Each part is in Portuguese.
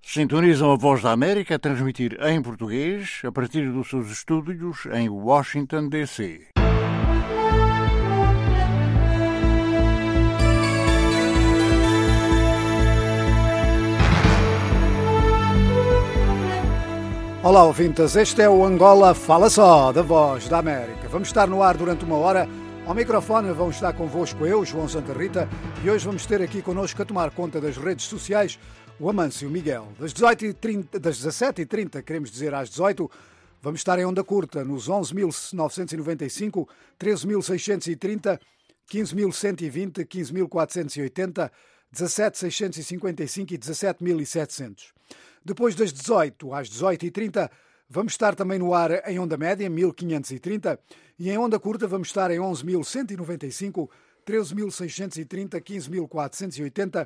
Sintonizam a Voz da América a transmitir em português a partir dos seus estúdios em Washington, D.C. Olá, ouvintes. Este é o Angola Fala Só, da Voz da América. Vamos estar no ar durante uma hora. Ao microfone vão estar convosco eu, João Santa Rita, e hoje vamos ter aqui connosco a tomar conta das redes sociais o Amâncio Miguel. Das 17h30, queremos dizer às 18h, vamos estar em onda curta, nos 11.995, 13.630, 15.120, 15.480, 17.655 e 17.700. Depois das 18 às 18h30, vamos estar também no ar em onda média, 1530, e em onda curta vamos estar em 11.195, 13.630, 15.480,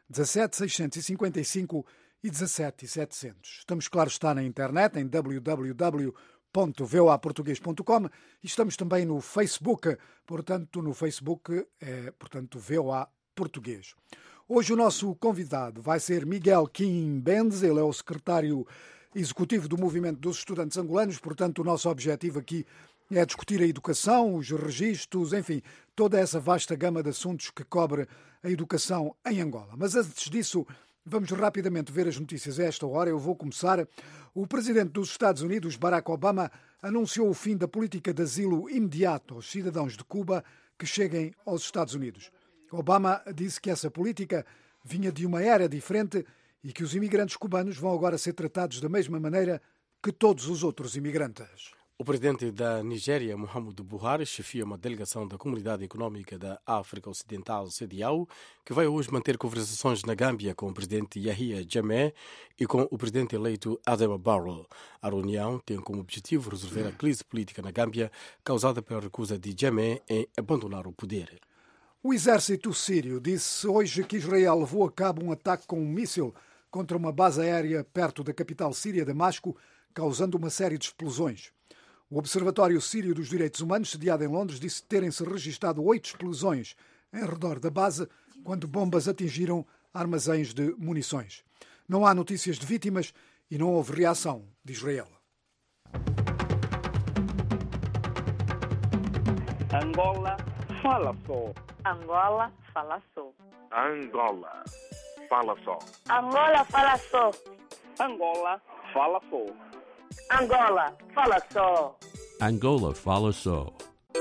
17.655 e 17.700. Estamos, claro, está na internet, em www.voaportugues.com, e estamos também no Facebook, portanto, no Facebook é, VOA Português. Hoje o nosso convidado vai ser Miguel Quimbenz, ele é o secretário executivo do Movimento dos Estudantes Angolanos, portanto o nosso objetivo aqui é discutir a educação, os registros, enfim, toda essa vasta gama de assuntos que cobre a educação em Angola. Mas antes disso, vamos rapidamente ver as notícias a esta hora. Eu vou começar. O presidente dos Estados Unidos, Barack Obama, anunciou o fim da política de asilo imediato aos cidadãos de Cuba que cheguem aos Estados Unidos. Obama disse que essa política vinha de uma era diferente e que os imigrantes cubanos vão agora ser tratados da mesma maneira que todos os outros imigrantes. O presidente da Nigéria, Muhammadu Buhari, chefia uma delegação da Comunidade Económica da África Ocidental, CEDEAO, que vai hoje manter conversações na Gâmbia com o presidente Yahya Jammeh e com o presidente eleito Adama Barrow. A reunião tem como objetivo resolver a crise política na Gâmbia causada pela recusa de Jammeh em abandonar o poder. O exército sírio disse hoje que Israel levou a cabo um ataque com um míssil contra uma base aérea perto da capital síria, Damasco, causando uma série de explosões. O Observatório Sírio dos Direitos Humanos, sediado em Londres, disse terem-se registado 8 explosões em redor da base quando bombas atingiram armazéns de munições. Não há notícias de vítimas e não houve reação de Israel. Angola fala só. Angola fala só. Angola fala só. Angola fala só. Angola fala só. Angola fala só. Angola fala só.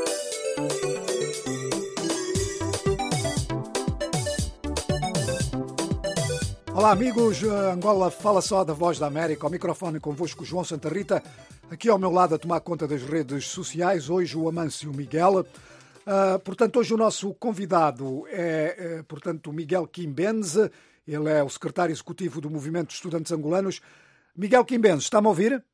Olá amigos, Angola fala só da Voz da América, ao microfone convosco João Santa Rita, aqui ao meu lado a tomar conta das redes sociais, hoje o Amâncio Miguel. Portanto, hoje o nosso convidado é, o Miguel Quimbenz, ele é o secretário executivo do Movimento de Estudantes Angolanos. Miguel Quimbenz, está-me a ouvir?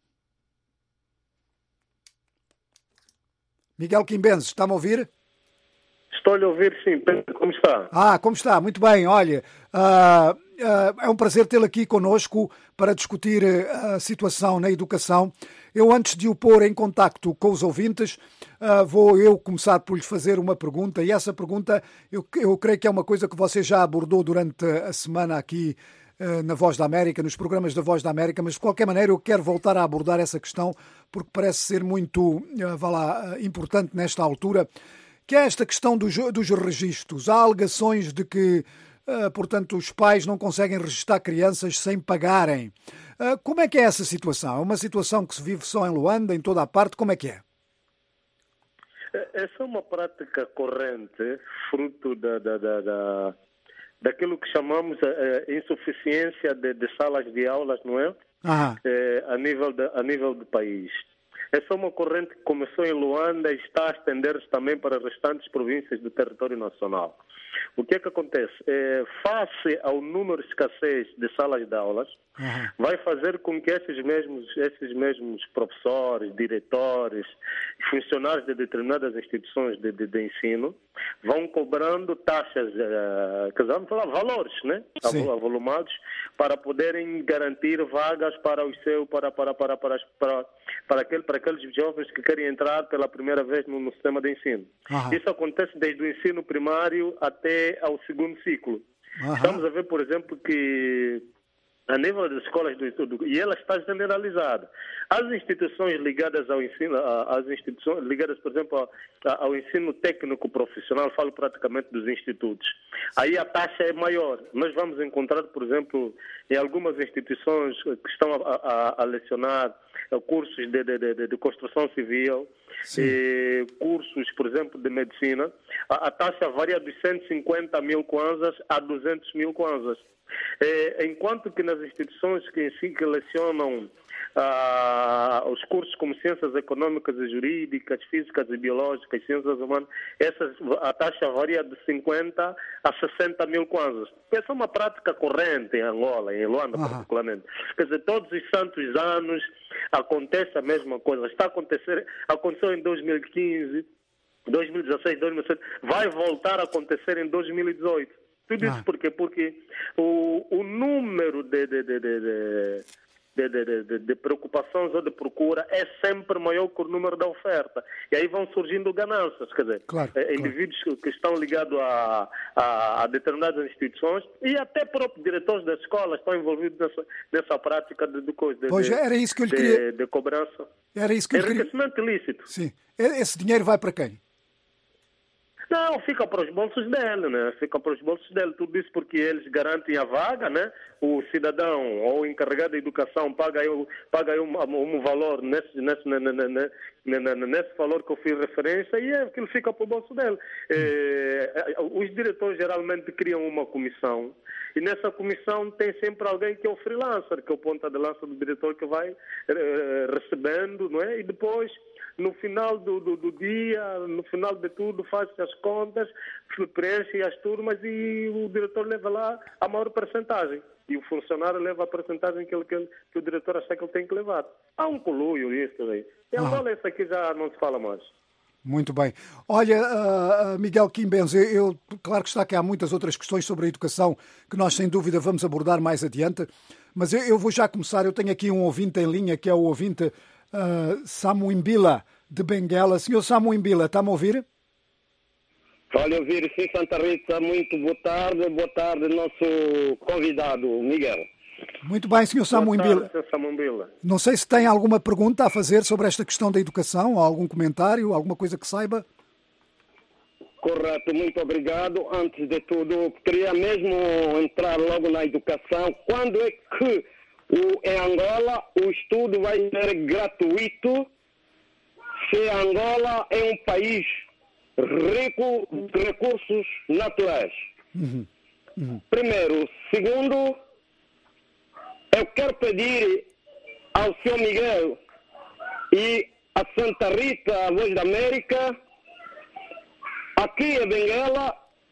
Miguel Quimbenz, está-me a ouvir? Estou-lhe a ouvir, sim. Como está? Como está? Muito bem. Olha, é um prazer tê-lo aqui connosco para discutir a situação na educação. Eu, antes de o pôr em contacto com os ouvintes, vou eu começar por lhes fazer uma pergunta. E essa pergunta, eu creio que é uma coisa que você já abordou durante a semana aqui na Voz da América, nos programas da Voz da América, mas de qualquer maneira eu quero voltar a abordar essa questão porque parece ser muito importante nesta altura, que é esta questão dos registros. Há alegações de que, portanto, os pais não conseguem registrar crianças sem pagarem. Como é que é essa situação? É uma situação que se vive só em Luanda, em toda a parte? Como é que é? Essa é uma prática corrente, fruto daquilo que chamamos insuficiência de salas de aulas, não é? A nível do país. Essa é uma corrente que começou em Luanda e está a estender-se também para as restantes províncias do território nacional. O que é que acontece? Face ao número de escassez de salas de aulas, vai fazer com que esses mesmos professores, diretores, funcionários de determinadas instituições de ensino vão cobrando taxas, vamos falar valores, né? Avolumados, para poderem garantir vagas para os seus, para aqueles jovens que querem entrar pela primeira vez no sistema de ensino. Isso acontece desde o ensino primário até ao segundo ciclo. Estamos a ver, por exemplo, que a a nível das escolas do estudo, e ela está generalizada. As instituições ligadas ao ensino, as instituições ligadas, por exemplo, ao ensino técnico profissional, falo praticamente dos institutos, aí a taxa é maior. Nós vamos encontrar, por exemplo, em algumas instituições que estão a lecionar cursos de construção civil, cursos, por exemplo, de medicina, a taxa varia dos 150 mil kwanzas a 200 mil kwanzas. Enquanto que nas instituições que lecionam os cursos como ciências econômicas e jurídicas, físicas e biológicas, ciências humanas, a taxa varia de 50 a 60 mil kwanzas. Essa é uma prática corrente em Angola, em Luanda particularmente. Quer dizer, todos os santos anos acontece a mesma coisa. Aconteceu em 2015, 2016, 2017, vai voltar a acontecer em 2018. Tudo isso por quê? Porque o número de preocupações ou de procura é sempre maior que o número da oferta. E aí vão surgindo ganâncias, quer dizer, indivíduos que estão ligados a determinadas instituições e até próprios diretores das escolas estão envolvidos nessa prática de cobrança. Era isso que eu queria. Enriquecimento ilícito. Sim. Esse dinheiro vai para quem? Não, fica para os bolsos dele, né? Fica para os bolsos dele. Tudo isso porque eles garantem a vaga, né? O cidadão ou o encarregado de educação paga aí um valor nesse valor que eu fiz referência e aquilo fica para o bolso dele. Os diretores geralmente criam uma comissão e nessa comissão tem sempre alguém que é o freelancer, que é o ponta de lança do diretor que vai recebendo, não é? E depois, no final do dia, no final de tudo, faz as contas, preenche as turmas e o diretor leva lá a maior percentagem. E o funcionário leva a percentagem que o diretor acha que ele tem que levar. Há um coluio isso aí. E agora isso aqui já não se fala mais. Muito bem. Olha, Miguel Quimbenz, claro que está aqui, há muitas outras questões sobre a educação que nós, sem dúvida, vamos abordar mais adiante, mas eu vou já começar. Eu tenho aqui um ouvinte em linha, que é o ouvinte Samu Imbila, de Benguela. Senhor Samu Imbila, está-me a ouvir? Olha, ouvir, sim, Santa Rita, muito boa tarde, nosso convidado, Miguel. Muito bem, Sr. Samu Imbila. Não sei se tem alguma pergunta a fazer sobre esta questão da educação, algum comentário, alguma coisa que saiba? Correto, muito obrigado. Antes de tudo, queria mesmo entrar logo na educação. Quando é que em Angola o estudo vai ser gratuito se Angola é um país rico de recursos naturais? Primeiro. Segundo, eu quero pedir ao Sr. Miguel e a Santa Rita, a Voz da América, aqui em Benguela,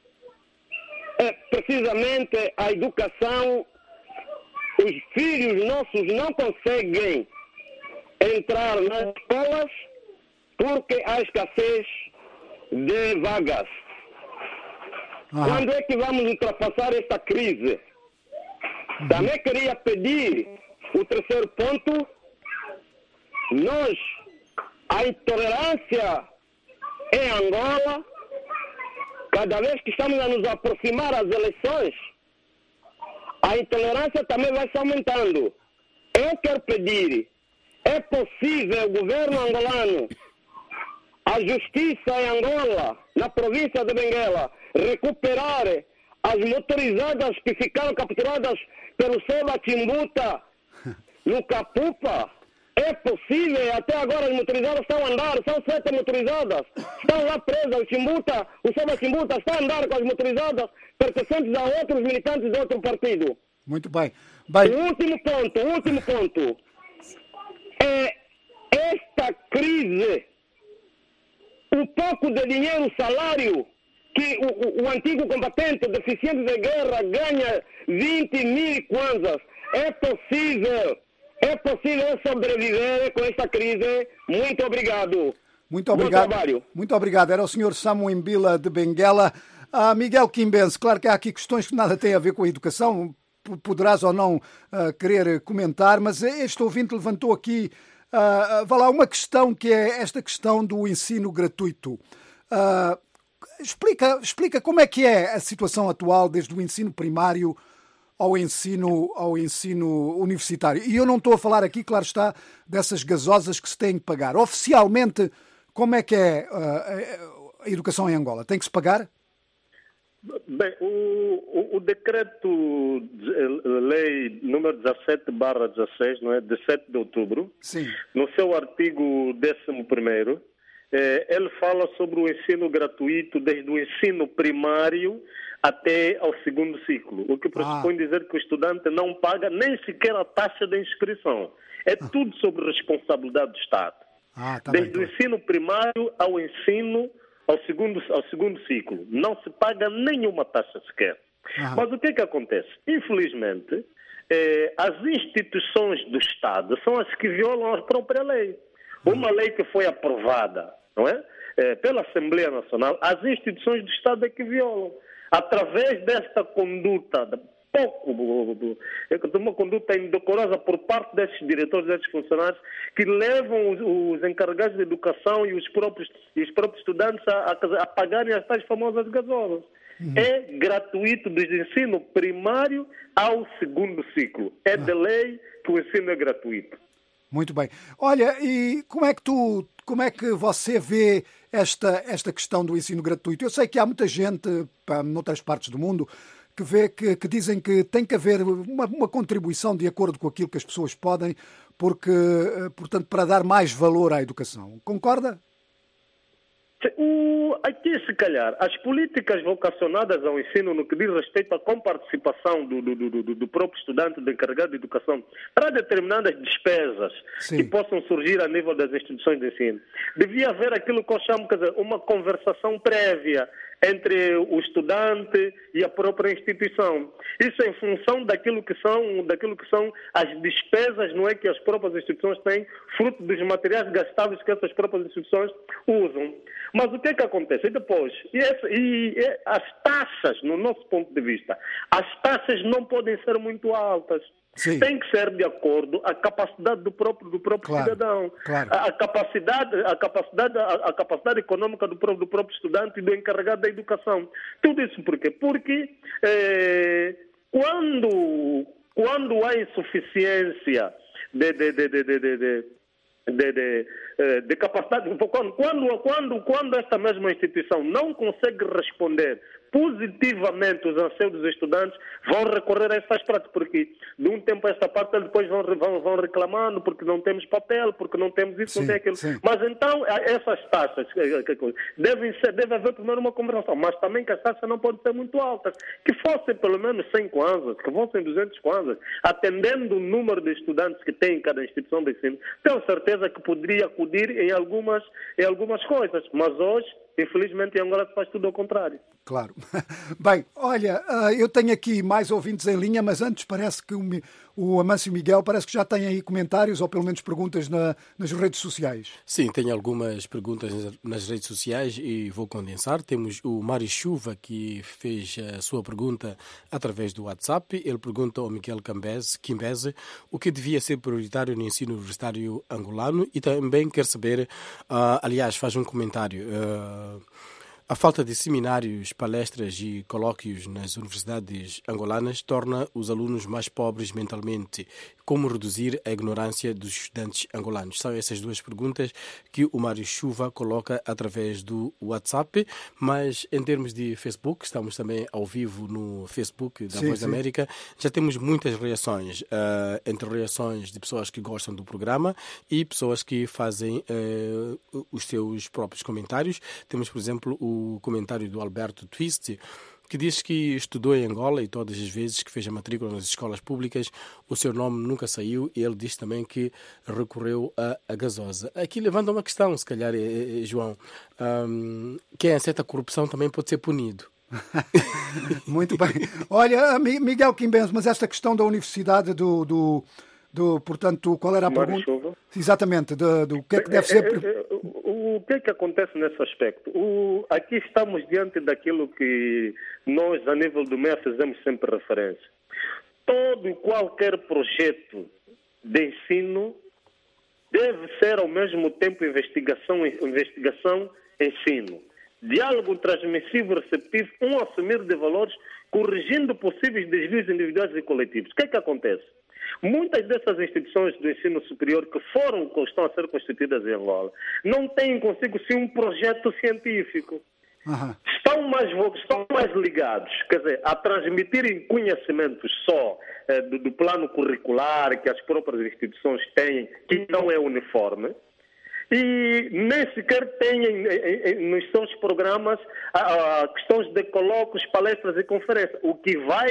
precisamente a educação, os filhos nossos não conseguem entrar nas escolas porque há escassez de vagas. Quando é que vamos ultrapassar esta crise? Também queria pedir o terceiro ponto. A intolerância em Angola, cada vez que estamos a nos aproximar das eleições, a intolerância também vai se aumentando. Eu quero pedir, é possível o governo angolano, a justiça em Angola, na província de Benguela, recuperar as motorizadas que ficaram capturadas pelo Soba Chimbuta no Capupa? É possível? Até agora as motorizadas estão a andar, são 7 motorizadas, estão lá presas. O Soba Chimbuta está a andar com as motorizadas pertencentes a outros militantes de outro partido. Muito bem. O último ponto. Esta crise, um pouco de dinheiro, salário, que o antigo combatente deficiente de guerra ganha 20 mil kwanzas. É possível sobreviver com esta crise. Muito obrigado. Muito obrigado. Bom trabalho. Muito obrigado. Era o Sr. Samu Imbila, de Benguela. Miguel Quimbenz, claro que há aqui questões que nada têm a ver com a educação. Poderás ou não querer comentar, mas este ouvinte levantou aqui uma questão, que é esta questão do ensino gratuito. Explica como é que é a situação atual, desde o ensino primário, ao ensino universitário. E eu não estou a falar aqui, claro está, dessas gasosas que se têm que pagar. Oficialmente, como é que é a educação em Angola? Tem que se pagar? Bem, o decreto-lei número 17/16, não é, de 7 de outubro, sim, no seu artigo 11º, ele fala sobre o ensino gratuito desde o ensino primário até ao segundo ciclo, o que pressupõe dizer que o estudante não paga nem sequer a taxa de inscrição. É tudo sobre responsabilidade do Estado. Desde o ensino primário ao ensino ao segundo ciclo. Não se paga nenhuma taxa sequer. Mas o que é que acontece? Infelizmente, as instituições do Estado são as que violam a própria lei. Uma lei que foi aprovada, não é? Pela Assembleia Nacional, as instituições do Estado é que violam. Através desta conduta, de uma conduta indecorosa por parte desses diretores, desses funcionários, que levam os encarregados de educação e os próprios estudantes a pagarem as tais famosas gasosas. É gratuito desde o ensino primário ao segundo ciclo. É de lei que o ensino é gratuito. Muito bem. Olha, e como é que você vê esta questão do ensino gratuito? Eu sei que há muita gente, noutras partes do mundo, que vê que dizem que tem que haver uma contribuição de acordo com aquilo que as pessoas podem, porque, portanto, para dar mais valor à educação. Concorda? Aqui, se calhar, as políticas vocacionadas ao ensino no que diz respeito à comparticipação do próprio estudante, do encarregado de educação, para determinadas despesas que possam surgir a nível das instituições de ensino, devia haver aquilo que eu chamo, quer dizer, uma conversação prévia entre o estudante e a própria instituição. Isso em função daquilo que são as despesas, não é, que as próprias instituições têm, fruto dos materiais gastáveis que essas próprias instituições usam. Mas o que é que acontece? E depois, as taxas, no nosso ponto de vista, as taxas não podem ser muito altas. Sim. Tem que ser de acordo com a capacidade do próprio cidadão, claro. A capacidade econômica do próprio estudante e do encarregado da educação. Tudo isso por quê? Porque quando há insuficiência de capacidade, quando esta mesma instituição não consegue responder positivamente os anseios dos estudantes, vão recorrer a essas práticas, porque de um tempo a esta parte eles depois vão reclamando porque não temos papel, porque não temos isso, não tem aquilo. Sim. Mas então essas taxas deve haver primeiro uma conversação, mas também que as taxas não podem ser muito altas, que fossem pelo menos 100 kwanzas, que fossem 200 kwanzas, atendendo o número de estudantes que tem em cada instituição de ensino. Tenho certeza que poderia acudir em algumas coisas, mas hoje, infelizmente, em Angola se faz tudo ao contrário. Claro. Bem, olha, eu tenho aqui mais ouvintes em linha, mas antes parece que o Amâncio Miguel parece que já tem aí comentários ou pelo menos perguntas nas redes sociais. Sim, tenho algumas perguntas nas redes sociais e vou condensar. Temos o Mário Chuva, que fez a sua pergunta através do WhatsApp. Ele pergunta ao Miguel Quimbeze o que devia ser prioritário no ensino universitário angolano e também quer saber, aliás, faz um comentário. A falta de seminários, palestras e colóquios nas universidades angolanas torna os alunos mais pobres mentalmente. Como reduzir a ignorância dos estudantes angolanos? São essas duas perguntas que o Mário Chuva coloca através do WhatsApp, mas em termos de Facebook, estamos também ao vivo no Facebook da Voz da América, já temos muitas reações, entre reações de pessoas que gostam do programa e pessoas que fazem os seus próprios comentários. Temos, por exemplo, o comentário do Alberto Twist, que diz que estudou em Angola e todas as vezes que fez a matrícula nas escolas públicas o seu nome nunca saiu, e ele diz também que recorreu a gasosa. Aqui levanta uma questão, se calhar, João, quem aceita a corrupção também pode ser punido. Muito bem. Olha, Miguel Quimbeze, mas esta questão da universidade portanto, qual era a pergunta? Chuva. Exatamente, do que é que deve ser... O que é que acontece nesse aspecto? Aqui estamos diante daquilo que nós, a nível do MEA, fazemos sempre referência. Todo e qualquer projeto de ensino deve ser, ao mesmo tempo, investigação, ensino. Diálogo transmissivo, receptivo, assumir de valores corrigindo possíveis desvios individuais e coletivos. O que é que acontece? Muitas dessas instituições do ensino superior que estão a ser constituídas em Angola não têm consigo sim um projeto científico. Estão mais ligados, quer dizer, a transmitirem conhecimentos só do plano curricular que as próprias instituições têm, que não é uniforme, e nem sequer têm nos seus programas questões de colóquios, palestras e conferências, o que vai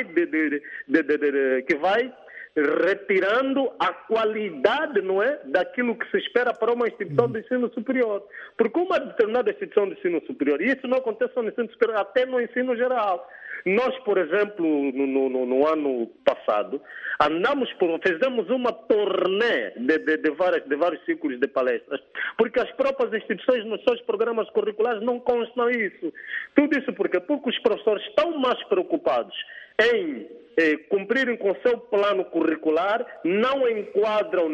retirando a qualidade, não é, daquilo que se espera para uma instituição de ensino superior. Porque uma determinada instituição de ensino superior, e isso não acontece só no ensino superior, até no ensino geral. Nós, por exemplo, no ano passado, fizemos uma turnê de vários ciclos de palestras, porque as próprias instituições nos seus programas curriculares não constam isso. Tudo isso porque os professores estão mais preocupados em cumprirem com o seu plano curricular, não enquadram,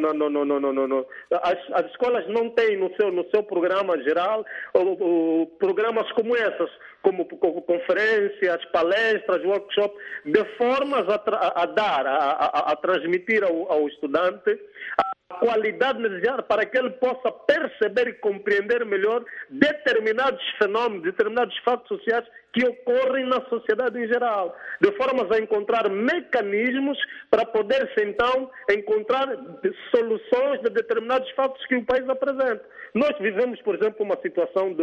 as escolas não têm no seu programa geral programas como essas, como conferências, palestras, workshops, de formas a transmitir ao estudante a qualidade necessária para que ele possa perceber e compreender melhor determinados fenômenos, determinados fatos sociais que ocorrem na sociedade em geral, de formas a encontrar mecanismos para poder-se então encontrar soluções de determinados fatos que o país apresenta. Nós vivemos, por exemplo, uma situação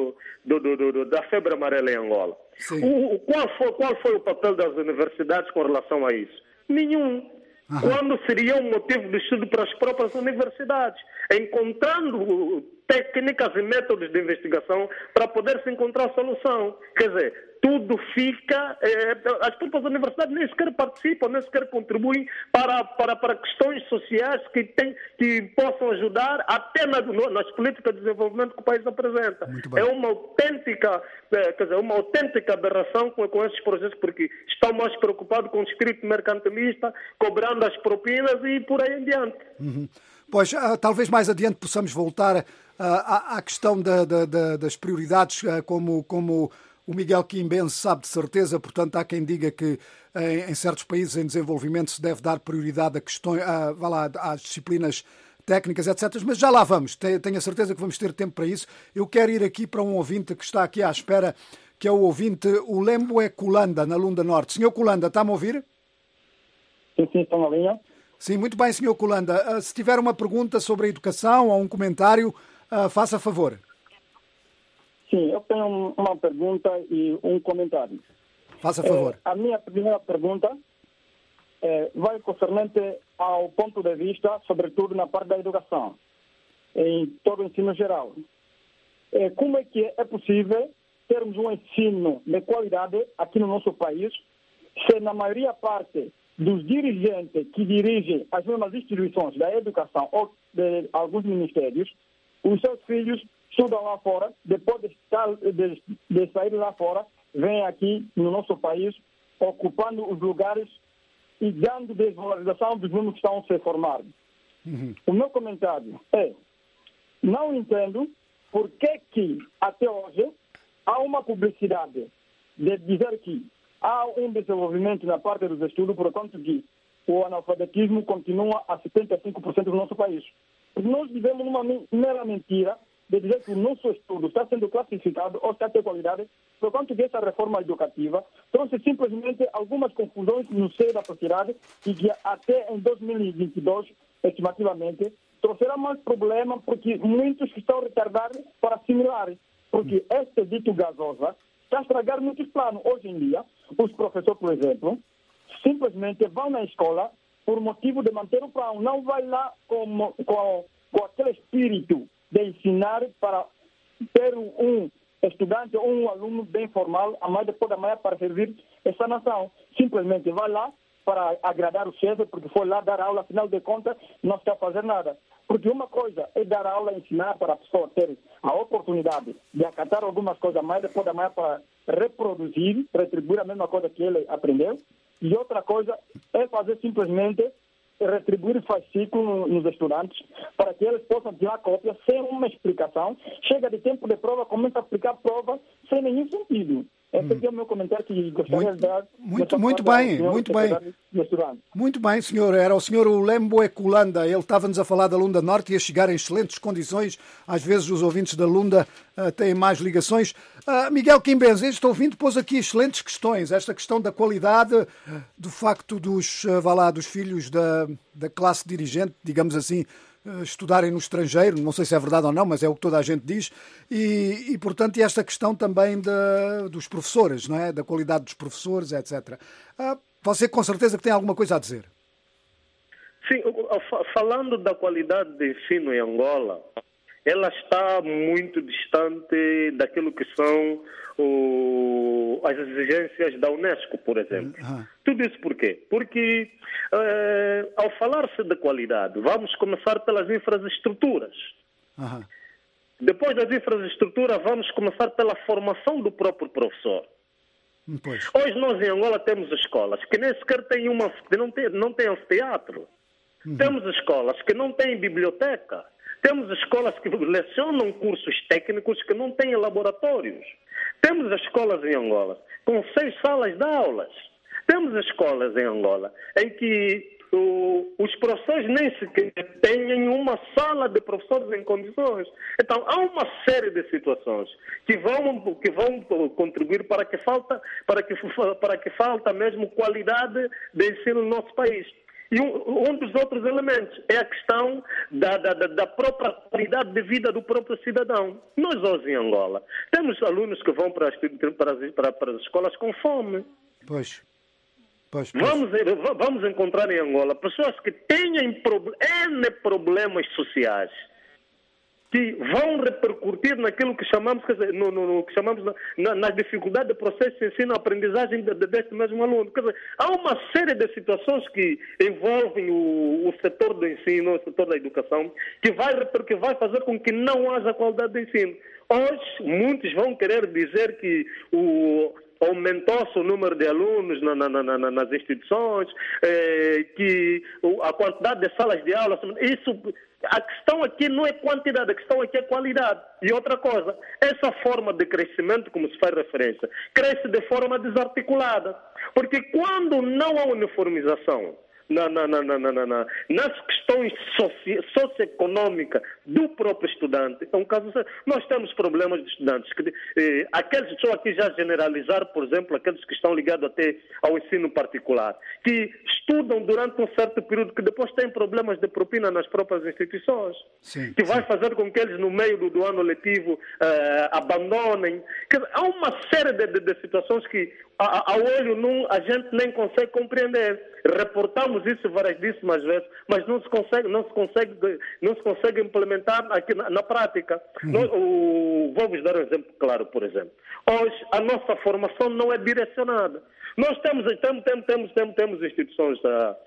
da febre amarela em Angola. Qual foi o papel das universidades com relação a isso? Nenhum. Quando seria um motivo de estudo para as próprias universidades, encontrando técnicas e métodos de investigação para poder-se encontrar solução. Quer dizer, tudo fica... as próprias universidades nem sequer participam, nem sequer contribuem para questões sociais que possam ajudar até nas políticas de desenvolvimento que o país apresenta. É uma autêntica aberração com esses projetos, porque estão mais preocupados com o espírito mercantilista, cobrando as propinas e por aí em diante. Pois, talvez mais adiante possamos voltar à questão das prioridades, como o Miguel Quimbense sabe de certeza. Portanto, há quem diga que em certos países em desenvolvimento se deve dar prioridade a questões, às disciplinas técnicas, etc. Mas já lá vamos, tenho a certeza que vamos ter tempo para isso. Eu quero ir aqui para um ouvinte que está aqui à espera, que é o ouvinte, o Lemboé Colanda, na Lunda Norte. Senhor Colanda, está-me a ouvir? Sim, estou na linha. Sim, muito bem, Sr. Colanda. Se tiver uma pergunta sobre a educação ou um comentário, faça favor. Sim, eu tenho uma pergunta e um comentário. Faça favor. A minha primeira pergunta vai concernente ao ponto de vista, sobretudo na parte da educação, em todo o ensino geral. Como é que é possível termos um ensino de qualidade aqui no nosso país, se na maioria parte dos dirigentes que dirigem as mesmas instituições da educação ou de alguns ministérios, os seus filhos estudam lá fora, depois de sair lá fora, vêm aqui no nosso país, ocupando os lugares e dando desvalorização dos mesmos que estão a se formar. O meu comentário é, não entendo por que até hoje há uma publicidade de dizer que há um desenvolvimento na parte dos estudos, por quanto que o analfabetismo continua a 75% do nosso país. Nós vivemos numa mera mentira de dizer que o nosso estudo está sendo classificado ou está de qualidade, por quanto que essa reforma educativa trouxe simplesmente algumas confusões no seio da sociedade e que até em 2022, estimativamente, trouxerá mais problema porque muitos estão retardados para assimilar. Porque este dito gasosa está a estragar muitos planos. Hoje em dia, os professores, por exemplo, simplesmente vão na escola por motivo de manter o plano. Não vai lá com aquele espírito de ensinar para ter um estudante ou um aluno bem formal, amanhã depois da manhã para servir essa nação. Simplesmente vai lá para agradar o chefe, porque foi lá dar aula, afinal de contas, não está a fazer nada. Porque uma coisa é dar aula, ensinar para a pessoa ter a oportunidade de acatar algumas coisas mais depois da manhã para reproduzir, retribuir a mesma coisa que ele aprendeu. E outra coisa é fazer simplesmente retribuir fascículo nos estudantes para que eles possam tirar cópia sem uma explicação. Chega de tempo de prova, começa a aplicar prova sem nenhum sentido. Esse aqui é o meu comentário que gostaria de dar. Muito bem. Muito bem, senhor. Era o senhor Lembo Eculanda. Ele estava-nos a falar da Lunda Norte e a chegar em excelentes condições. Às vezes os ouvintes da Lunda têm mais ligações. Miguel Quimbenz, este ouvinte pôs aqui excelentes questões. Esta questão da qualidade, do facto dos filhos da classe dirigente, digamos assim, estudarem no estrangeiro, não sei se é verdade ou não, mas é o que toda a gente diz, e portanto, esta questão também dos professores, não é? Da qualidade dos professores, etc. Você com certeza que tem alguma coisa a dizer. Sim, falando da qualidade de ensino em Angola, ela está muito distante daquilo que são as exigências da Unesco, por exemplo. Tudo isso por quê? Porque, ao falar-se de qualidade, vamos começar pelas infraestruturas. Depois das infraestruturas, vamos começar pela formação do próprio professor. Pois. Hoje nós em Angola temos escolas que nem sequer têm não têm anfiteatro. Temos escolas que não têm biblioteca. Temos escolas que lecionam cursos técnicos que não têm laboratórios. Temos escolas em Angola com 6 salas de aulas. Temos escolas em Angola em que os professores nem sequer têm uma sala de professores em condições. Então, há uma série de situações que vão contribuir para que falta mesmo qualidade de ensino no nosso país. E um dos outros elementos é a questão da própria qualidade de vida do próprio cidadão. Nós hoje em Angola temos alunos que vão para as escolas com fome. Pois. Vamos encontrar em Angola pessoas que têm N problemas sociais que vão repercutir naquilo que chamamos, na dificuldade do processo de ensino-aprendizagem deste mesmo aluno. Quer dizer, há uma série de situações que envolvem o setor do ensino, o setor da educação, que vai fazer com que não haja qualidade de ensino. Hoje, muitos vão querer dizer que aumentou-se o número de alunos nas instituições, que a quantidade de salas de aula, a questão aqui não é quantidade, a questão aqui é qualidade. E outra coisa, essa forma de crescimento, como se faz referência, cresce de forma desarticulada. Porque quando não há uniformização nas questões socioeconômicas do próprio estudante, é um caso, nós temos problemas de estudantes aqueles que estão aqui já generalizar, por exemplo, aqueles que estão ligados até ao ensino particular, que estudam durante um certo período, que depois têm problemas de propina nas próprias instituições, que vai fazer com que eles no meio do ano letivo abandonem. Há uma série de situações que ao olho a gente nem consegue compreender. Reportamos isso variedíssimas vezes, mas não se consegue implementar aqui na prática. Vou-vos dar um exemplo claro, por exemplo. Hoje, a nossa formação não é direcionada. Nós temos instituições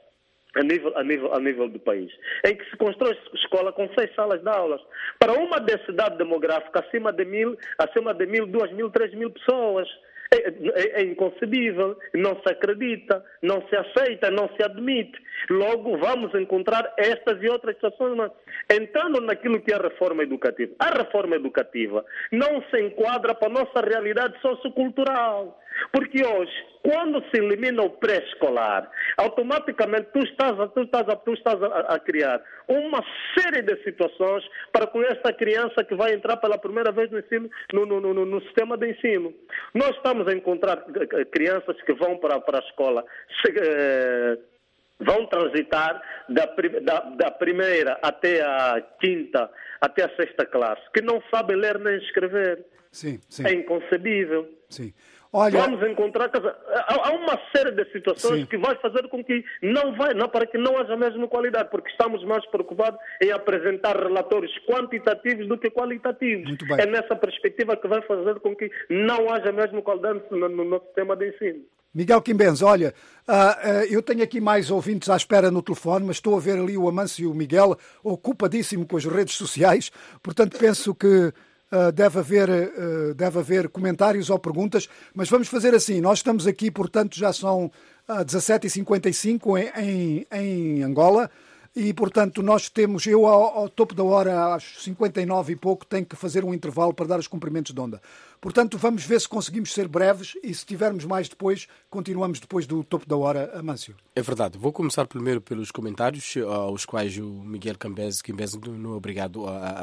a nível do país, em que se constrói escola com 6 salas de aulas. Para uma densidade demográfica acima de 1.000, 2.000, 3.000 pessoas. É inconcebível, não se acredita, não se aceita, não se admite. Logo, vamos encontrar estas e outras situações. Entrando naquilo que é a reforma educativa. A reforma educativa não se enquadra para a nossa realidade sociocultural. Porque hoje, quando se elimina o pré-escolar, automaticamente tu estás a criar uma série de situações para com esta criança que vai entrar pela primeira vez no ensino, no sistema de ensino. Nós estamos a encontrar crianças que vão para a escola, vão transitar da primeira até a quinta, até a 6ª classe, que não sabem ler nem escrever. Sim. É inconcebível. Sim. Olha... Vamos encontrar... Há uma série de situações que vai fazer com que para que não haja a mesma qualidade, porque estamos mais preocupados em apresentar relatórios quantitativos do que qualitativos. Muito bem. É nessa perspectiva que vai fazer com que não haja a mesma qualidade no nosso sistema de ensino. Miguel Quimbenz, olha, eu tenho aqui mais ouvintes à espera no telefone, mas estou a ver ali o Amâncio e o Miguel ocupadíssimo com as redes sociais, portanto penso que deve haver comentários ou perguntas, mas vamos fazer assim, nós estamos aqui, portanto já são 17h55 em Angola, e portanto nós temos, eu ao topo da hora, às 59 e pouco, tenho que fazer um intervalo para dar os cumprimentos de onda. Portanto, vamos ver se conseguimos ser breves e se tivermos mais depois, continuamos depois do topo da hora, Amâncio. É verdade. Vou começar primeiro pelos comentários, aos quais o Miguel Quimbens não é obrigado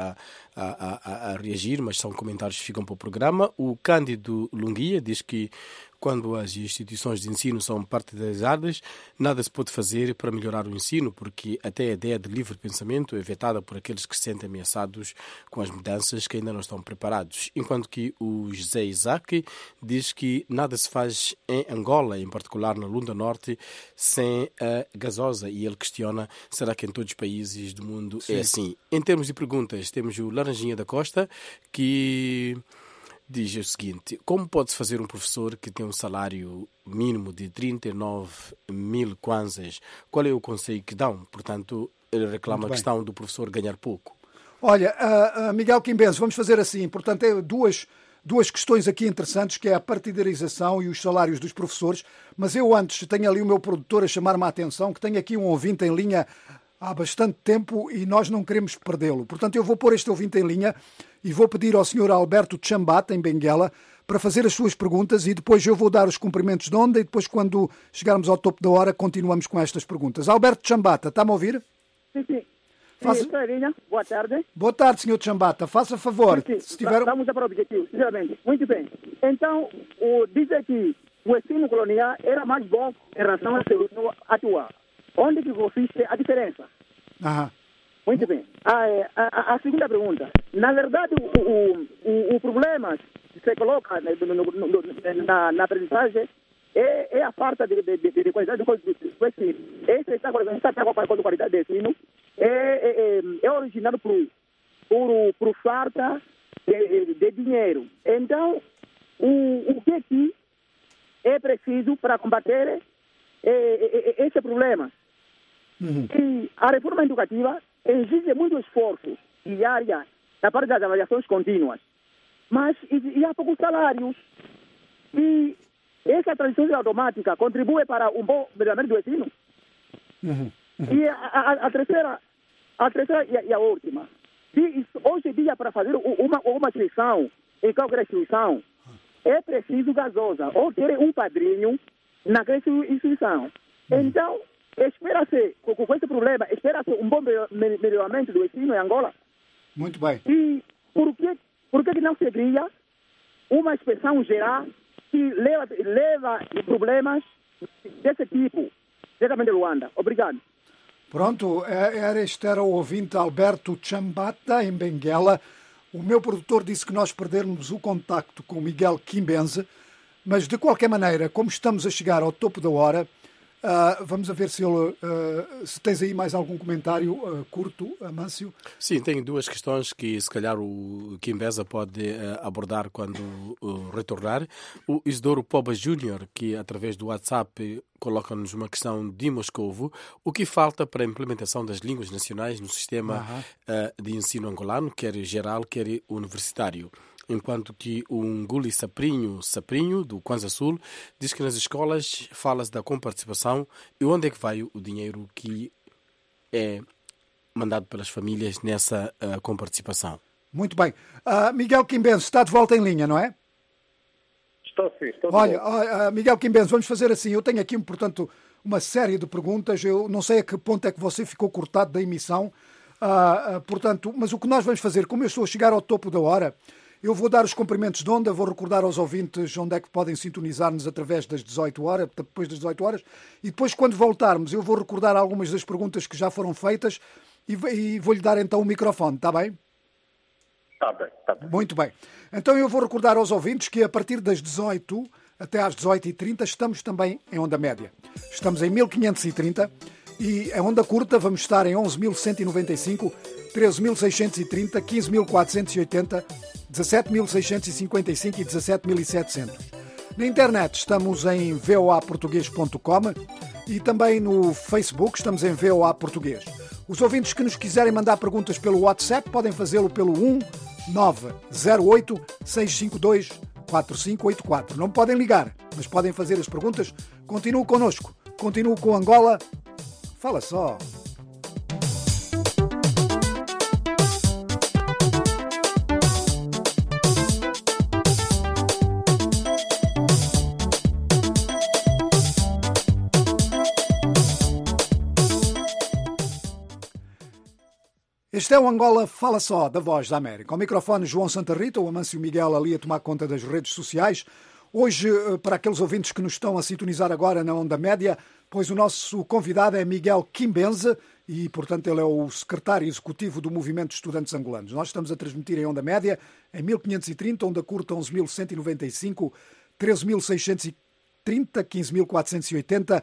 a reagir, mas são comentários que ficam para o programa. O Cândido Lunguia diz que quando as instituições de ensino são partidarizadas, nada se pode fazer para melhorar o ensino, porque até a ideia de livre pensamento é vetada por aqueles que se sentem ameaçados com as mudanças que ainda não estão preparados. Enquanto que o José Isaac diz que nada se faz em Angola, em particular na Lunda Norte, sem a gasosa, e ele questiona, será que em todos os países do mundo é assim? Em termos de perguntas, temos o Laranjinha da Costa, que diz o seguinte: como pode-se fazer um professor que tem um salário mínimo de 39.000 kwanzas? Qual é o conselho que dão? Portanto, ele reclama a questão do professor ganhar pouco. Olha, Miguel Quimbens, vamos fazer assim. Portanto, é duas questões aqui interessantes, que é a partidarização e os salários dos professores. Mas eu antes tenho ali o meu produtor a chamar-me a atenção, que tem aqui um ouvinte em linha há bastante tempo e nós não queremos perdê-lo. Portanto, eu vou pôr este ouvinte em linha e vou pedir ao Sr. Alberto Chambata, em Benguela, para fazer as suas perguntas, e depois eu vou dar os cumprimentos de onda e depois, quando chegarmos ao topo da hora, continuamos com estas perguntas. Alberto Chambata, está-me a ouvir? Sim. Boa tarde. Boa tarde, Sr. Chambata. Faça favor. Sim. Se tiver... Vamos para o objetivo, sinceramente. Muito bem. Então, dizer que o ensino colonial era mais bom em relação ao ensino atual. Onde que consiste a diferença? Muito bem. A segunda pergunta. Na verdade, o problema que se coloca na aprendizagem é a falta de qualidade do ensino. Essa está com a qualidade do ensino é originado por falta de dinheiro. Então, o que aqui é preciso para combater esse problema? E a reforma educativa exige muito esforço diário na parte das avaliações contínuas, mas e há poucos salários. E essa transição automática contribui para um bom melhoramento do ensino. E a terceira e a última. Hoje em dia, para fazer uma inscrição em qualquer instituição, é preciso gasosa ou ter um padrinho naquela instituição. Então, espera-se, com esse problema, espera-se um bom melhoramento do ensino em Angola. Muito bem. E por que não se cria uma inspeção geral que leva problemas desse tipo, diretamente de Luanda? Obrigado. Pronto, este era o ouvinte Alberto Chambata, em Benguela. O meu produtor disse que nós perdermos o contacto com o Miguel Quimbens, mas de qualquer maneira, como estamos a chegar ao topo da hora, vamos a ver se tens aí mais algum comentário curto, Amâncio. Sim, tenho duas questões que se calhar o Quimbens pode abordar quando retornar. O Isidoro Poba Júnior, que através do WhatsApp coloca-nos uma questão de Moscovo: o que falta para a implementação das línguas nacionais no sistema de ensino angolano, quer geral, quer universitário? Enquanto que o Nguli Saprinho, do Kwanza Sul, diz que nas escolas fala-se da comparticipação. E onde é que vai o dinheiro que é mandado pelas famílias nessa comparticipação? Muito bem. Miguel Quimbens está de volta em linha, não é? Estou sim. Olha, Miguel Quimbens, vamos fazer assim. Eu tenho aqui, portanto, uma série de perguntas. Eu não sei a que ponto é que você ficou cortado da emissão. Portanto, mas o que nós vamos fazer, como eu estou a chegar ao topo da hora, eu vou dar os cumprimentos de onda, vou recordar aos ouvintes onde é que podem sintonizar-nos através das 18 horas, depois das 18 horas, e depois, quando voltarmos, eu vou recordar algumas das perguntas que já foram feitas e vou-lhe dar então o microfone, está bem? Está bem. Muito bem. Então eu vou recordar aos ouvintes que a partir das 18 até às 18h30 estamos também em onda média. Estamos em 1530 e a onda curta vamos estar em 11.195, 13.630, 15.480, 17.655 e 17.700. Na internet estamos em voaportugues.com e também no Facebook estamos em VOA Português. Os ouvintes que nos quiserem mandar perguntas pelo WhatsApp podem fazê-lo pelo 1908 652 4584. Não podem ligar, mas podem fazer as perguntas. Continuo connosco. Continuo com Angola. Fala só. Este é o Angola Fala Só, da Voz da América. Ao microfone João Santa Rita, o Amâncio Miguel ali a tomar conta das redes sociais. Hoje, para aqueles ouvintes que nos estão a sintonizar agora na Onda Média, pois o nosso convidado é Miguel Quimbenze e, portanto, ele é o secretário executivo do Movimento de Estudantes Angolanos. Nós estamos a transmitir em Onda Média, em 1530, onda curta 11.195, 13.630, 15.480,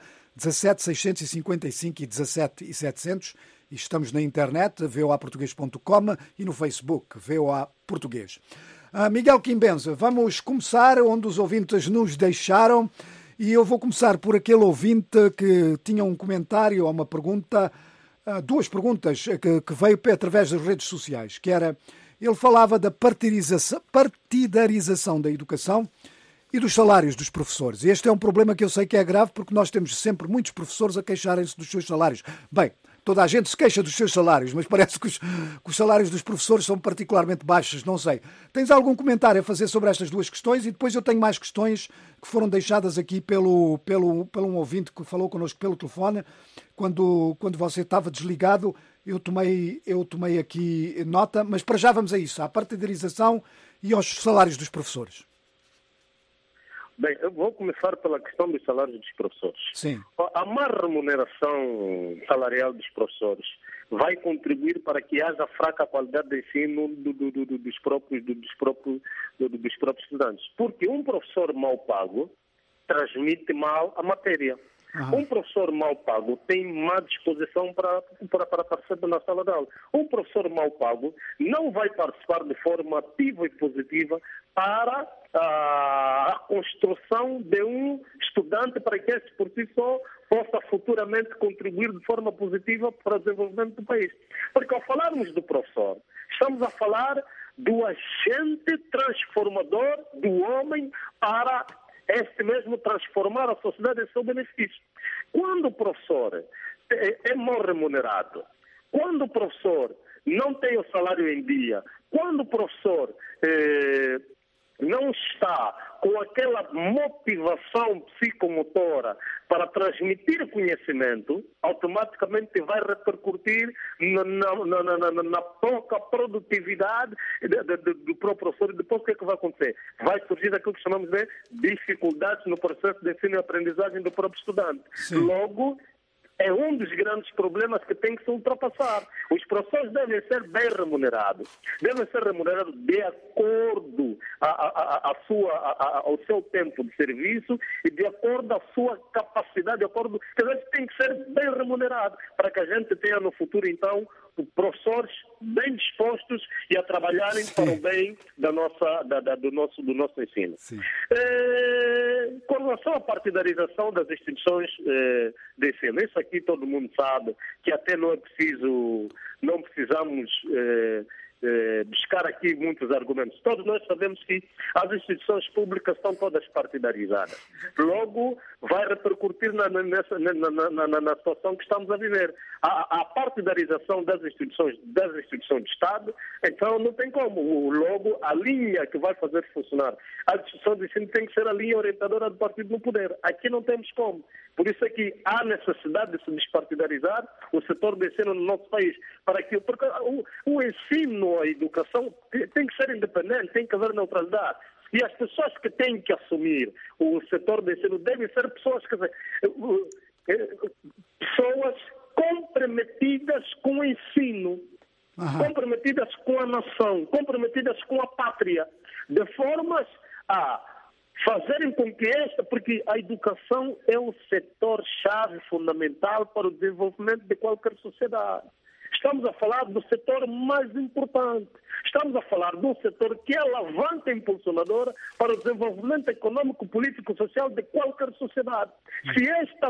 17.655 e 17.700. E estamos na internet, voaportuguês.com, e no Facebook, VOA Português. Miguel Quimbenze, vamos começar onde os ouvintes nos deixaram. E eu vou começar por aquele ouvinte que tinha um comentário ou uma pergunta, duas perguntas que veio através das redes sociais, que era, ele falava da partidarização da educação e dos salários dos professores. E este é um problema que eu sei que é grave, porque nós temos sempre muitos professores a queixarem-se dos seus salários. Bem, toda a gente se queixa dos seus salários, mas parece que os salários dos professores são particularmente baixos, não sei. Tens algum comentário a fazer sobre estas duas questões? E depois eu tenho mais questões que foram deixadas aqui pelo um ouvinte que falou connosco pelo telefone. Quando você estava desligado, eu tomei aqui nota, mas para já vamos a isso, à partidarização e aos salários dos professores. Bem, eu vou começar pela questão dos salários dos professores. Sim. A má remuneração salarial dos professores vai contribuir para que haja fraca qualidade de ensino dos próprios estudantes. Porque um professor mal pago transmite mal a matéria. Um professor mal pago tem má disposição para participar na sala de aula. Um professor mal pago não vai participar de forma ativa e positiva para a construção de um estudante para que esse por si só possa futuramente contribuir de forma positiva para o desenvolvimento do país. Porque ao falarmos do professor, estamos a falar do agente transformador do homem para este mesmo transformar a sociedade em seu benefício. Quando o professor é mal remunerado, quando o professor não tem o salário em dia, quando o professor não está com aquela motivação psicomotora para transmitir conhecimento, automaticamente vai repercutir na pouca produtividade do próprio professor. E depois o que é que vai acontecer? Vai surgir aquilo que chamamos de dificuldades no processo de ensino e aprendizagem do próprio estudante. Sim. Logo, é um dos grandes problemas que tem que se ultrapassar. Os professores devem ser bem remunerados. Devem ser remunerados de acordo ao seu tempo de serviço e de acordo à sua capacidade, de acordo... Tem que ser bem remunerado para que a gente tenha no futuro, então, professores bem dispostos e a trabalharem para o bem do nosso ensino. Com relação à partidarização das instituições de ensino, isso aqui todo mundo sabe que até não precisamos buscar aqui muitos argumentos. Todos nós sabemos que as instituições públicas estão todas partidarizadas. Logo, vai repercutir na situação que estamos a viver. A partidarização das instituições de Estado, então não tem como. Logo, a linha que vai fazer funcionar a instituição de ensino tem que ser a linha orientadora do partido no poder. Aqui não temos como. Por isso é que há necessidade de se despartidarizar o setor de ensino no nosso país. Porque o ensino, a educação, tem que ser independente, tem que haver neutralidade. E as pessoas que têm que assumir o setor de ensino devem ser pessoas, pessoas comprometidas com o ensino, comprometidas com a nação, comprometidas com a pátria, de formas a fazerem com que porque a educação é um setor-chave fundamental para o desenvolvimento de qualquer sociedade. Estamos a falar do setor mais importante. Estamos a falar de um setor que é alavanca impulsionadora para o desenvolvimento econômico, político, social de qualquer sociedade. Se este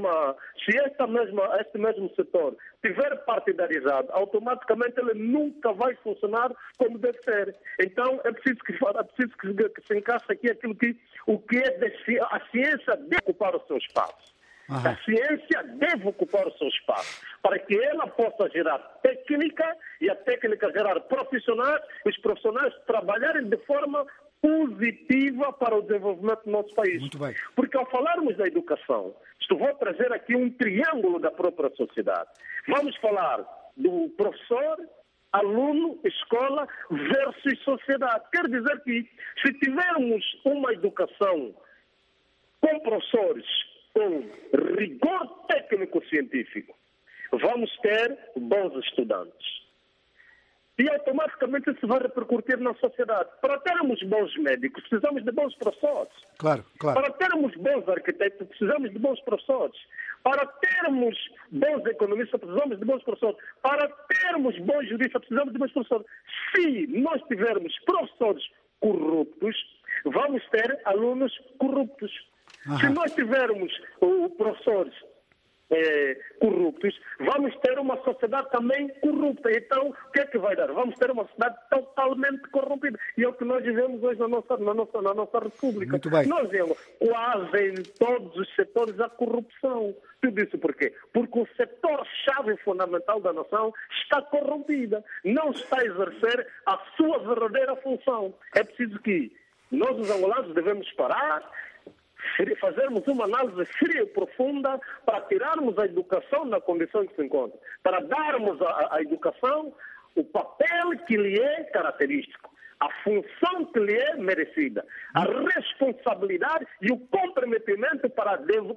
mesmo setor estiver partidarizado, automaticamente ele nunca vai funcionar como deve ser. Então é preciso que se encaixe aqui aquilo que a ciência deve ocupar o seu espaço. A ciência deve ocupar o seu espaço para que ela possa gerar técnica e a técnica gerar profissionais e os profissionais trabalharem de forma positiva para o desenvolvimento do nosso país. Muito bem. Porque ao falarmos da educação, vou trazer aqui um triângulo da própria sociedade. Vamos falar do professor, aluno, escola versus sociedade. Quer dizer que se tivermos uma educação com professores com rigor técnico-científico, vamos ter bons estudantes. E automaticamente isso vai repercutir na sociedade. Para termos bons médicos, precisamos de bons professores. Claro. Para termos bons arquitetos, precisamos de bons professores. Para termos bons economistas, precisamos de bons professores. Para termos bons juristas, precisamos de bons professores. Se nós tivermos professores corruptos, vamos ter alunos corruptos. Se nós tivermos professores corruptos, vamos ter uma sociedade também corrupta. Então, o que é que vai dar? Vamos ter uma sociedade totalmente corrompida. E é o que nós vivemos hoje na nossa República. Muito bem. Nós vemos quase em todos os setores a corrupção. Tudo isso por quê? Porque o setor-chave fundamental da nação está corrompida. Não está a exercer a sua verdadeira função. É preciso que nós, os angolanos, devemos parar, fazermos uma análise fria e profunda para tirarmos a educação da condição que se encontra, para darmos à educação o papel que lhe é característico, a função que lhe é merecida, a responsabilidade e o comprometimento para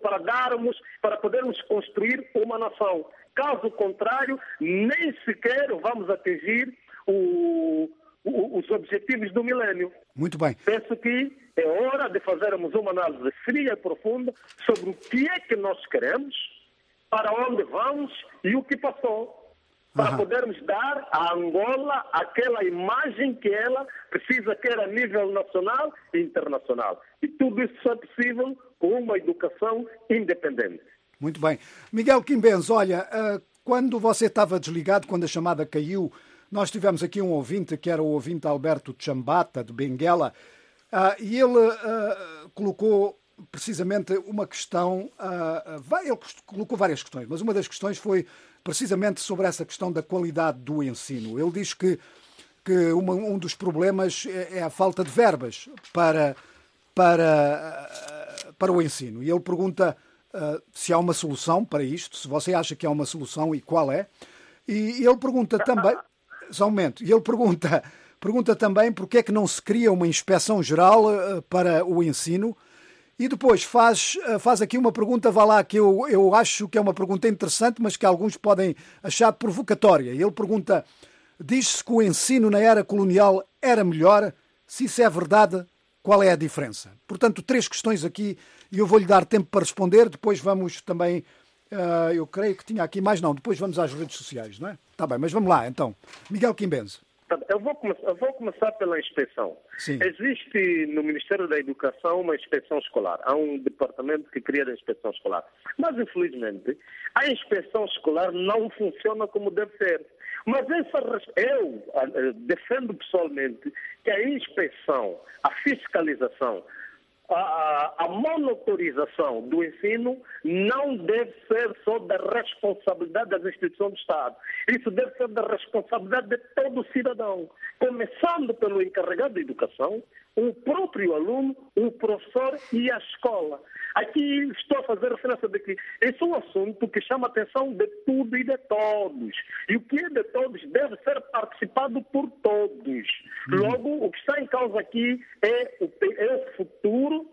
podermos construir uma nação. Caso contrário, nem sequer vamos atingir os objetivos do milênio. Muito bem. Penso que é hora de fazermos uma análise fria e profunda sobre o que é que nós queremos, para onde vamos e o que passou, para podermos dar à Angola aquela imagem que ela precisa, quer a nível nacional e internacional. E tudo isso só é possível com uma educação independente. Muito bem. Miguel Quimbenz, olha, quando você estava desligado, quando a chamada caiu, nós tivemos aqui um ouvinte, que era o ouvinte Alberto Chambata, de Benguela, e ele colocou precisamente uma questão, ele colocou várias questões, mas uma das questões foi precisamente sobre essa questão da qualidade do ensino. Ele diz que um dos problemas é a falta de verbas para o ensino. E ele pergunta se há uma solução para isto, se você acha que há uma solução e qual é. E ele pergunta também... Só um momento. E ele pergunta também porque é que não se cria uma inspeção geral para o ensino. E depois faz aqui uma pergunta, vá lá, que eu acho que é uma pergunta interessante, mas que alguns podem achar provocatória. E ele pergunta, diz-se que o ensino na era colonial era melhor. Se isso é verdade, qual é a diferença? Portanto, 3 questões aqui e eu vou-lhe dar tempo para responder. Depois vamos também... eu creio que tinha aqui mais, não. Depois vamos às redes sociais, não é? Está bem, mas vamos lá, então. Miguel Quimbenz. Eu vou começar pela inspeção. Sim. Existe no Ministério da Educação uma inspeção escolar. Há um departamento que cria a inspeção escolar. Mas, infelizmente, a inspeção escolar não funciona como deve ser. Mas eu defendo pessoalmente que a inspeção, a fiscalização, a monitorização do ensino não deve ser só da responsabilidade das instituições do Estado. Isso deve ser da responsabilidade de todo o cidadão, começando pelo encarregado de educação, o próprio aluno, o professor e a escola. Aqui estou a fazer referência de que esse é um assunto que chama a atenção de tudo e de todos. E o que é de todos deve ser participado por todos. Logo, o que está em causa aqui é o futuro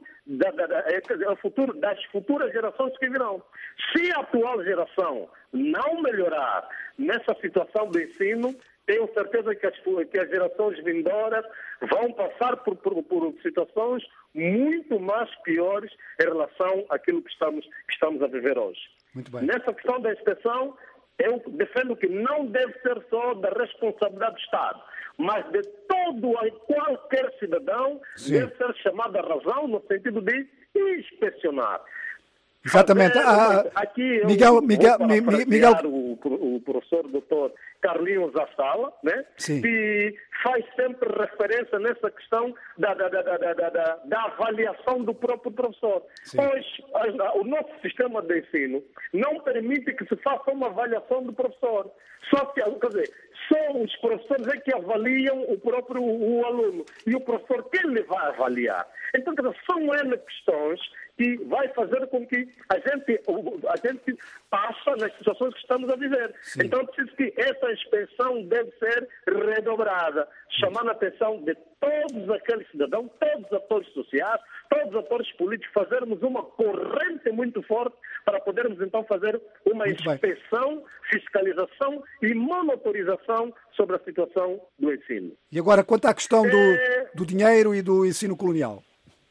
das futuras gerações que virão. Se a atual geração não melhorar nessa situação do ensino, tenho certeza que as gerações vindouras vão passar por situações muito mais piores em relação àquilo que estamos a viver hoje. Muito bem. Nessa questão da inspeção, eu defendo que não deve ser só da responsabilidade do Estado, mas de qualquer cidadão. Sim. Deve ser chamado à razão no sentido de inspecionar. Exatamente. Aqui Miguel, o professor doutor Carlinhos Assala, né? Sim. Que faz sempre referência nessa questão da avaliação do próprio professor. Sim. Pois o nosso sistema de ensino não permite que se faça uma avaliação do professor. Só os professores é que avaliam o aluno. E o professor, quem lhe vai avaliar? Então, são N questões que vai fazer com que a gente passe nas situações que estamos a viver. Sim. Então, preciso que essa inspeção deve ser redobrada, chamando a atenção de todos aqueles cidadãos, todos os atores sociais, todos os atores políticos, fazermos uma corrente muito forte para podermos então fazer uma inspeção, fiscalização e monitorização sobre a situação do ensino. E agora, quanto à questão do dinheiro e do ensino colonial?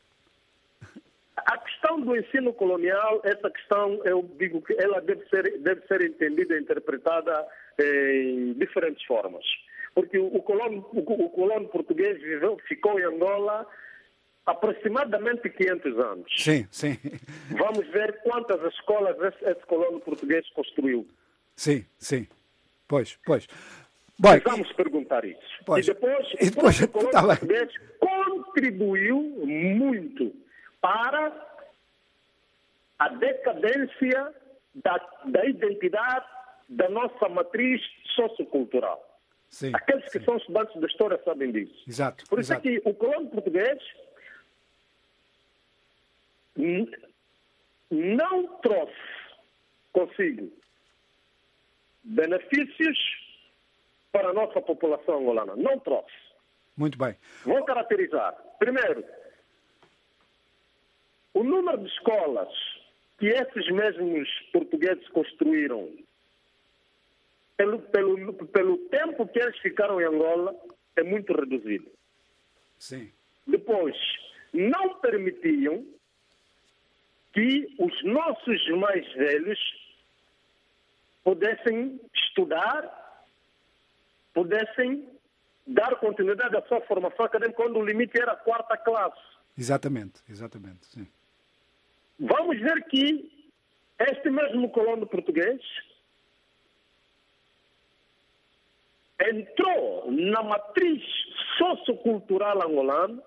A questão do ensino colonial, essa questão, eu digo que ela deve ser entendida e interpretada em diferentes formas. Porque o colono português ficou em Angola aproximadamente 500 anos. Sim, sim. Vamos ver quantas escolas esse colono português construiu. Sim, sim. Pois. Vamos perguntar isso. Pois. E depois o colono português contribuiu muito para a decadência da identidade da nossa matriz sociocultural. Sim, aqueles que são estudantes da história sabem disso. Exato. Por isso é que o colono português não trouxe consigo benefícios para a nossa população angolana. Não trouxe. Muito bem. Vou caracterizar. Primeiro, o número de escolas que esses mesmos portugueses construíram pelo tempo que eles ficaram em Angola é muito reduzido. Sim. Depois, não permitiam que os nossos mais velhos pudessem estudar, pudessem dar continuidade à sua formação acadêmica quando o limite era a 4ª classe. Exatamente, sim. Vamos ver que este mesmo colono português entrou na matriz sociocultural angolana,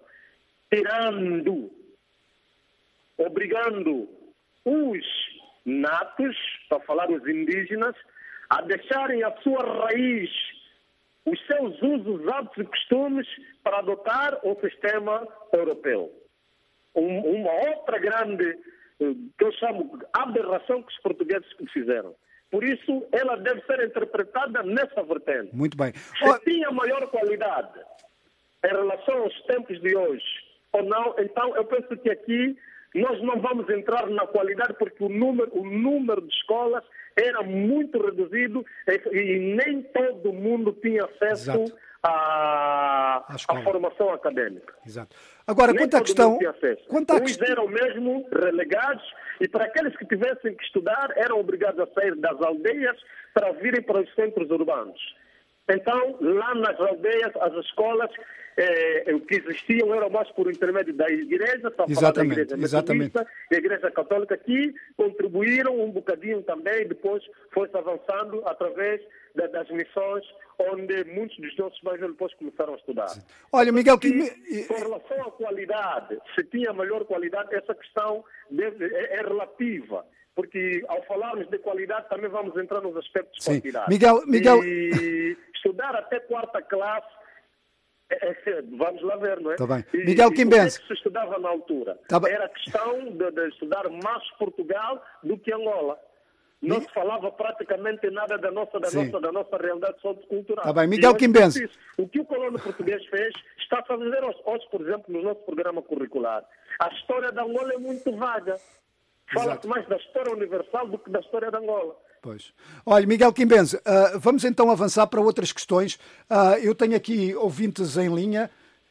obrigando os natos, para falar os indígenas, a deixarem a sua raiz, os seus usos, hábitos e costumes para adotar o sistema europeu. Uma outra grande, que eu chamo de aberração que os portugueses fizeram. Por isso, ela deve ser interpretada nessa vertente. Muito bem. Se tinha maior qualidade em relação aos tempos de hoje ou não, então eu penso que aqui nós não vamos entrar na qualidade porque o número de escolas era muito reduzido e nem todo mundo tinha acesso à formação académica. Exato. Agora, quanto à questão... Uns eram mesmo relegados e para aqueles que tivessem que estudar eram obrigados a sair das aldeias para virem para os centros urbanos. Então, lá nas aldeias, as escolas que existiam eram mais por intermédio da igreja, para falar da igreja metodista e a igreja católica, que contribuíram um bocadinho também, depois foi-se avançando através das missões, onde muitos dos nossos mais velhos depois começaram a estudar. Sim. Olha, Miguel... Com relação à qualidade, se tinha melhor qualidade, essa questão é relativa. Porque ao falarmos de qualidade também vamos entrar nos aspectos de quantidade. Miguel... E estudar até 4ª classe, vamos lá ver, não é? Tá bem. Miguel Quimbense. O que se estudava na altura? Era questão de estudar mais Portugal do que Angola. Não se falava praticamente nada da nossa realidade sociocultural. Tá bem. Miguel Quimbense. O que o colono português fez está a fazer hoje, por exemplo, no nosso programa curricular. A história da Angola é muito vaga. Fala-se mais da história universal do que da história de Angola. Pois. Olha, Miguel Quimbense, vamos então avançar para outras questões. Eu tenho aqui ouvintes em linha,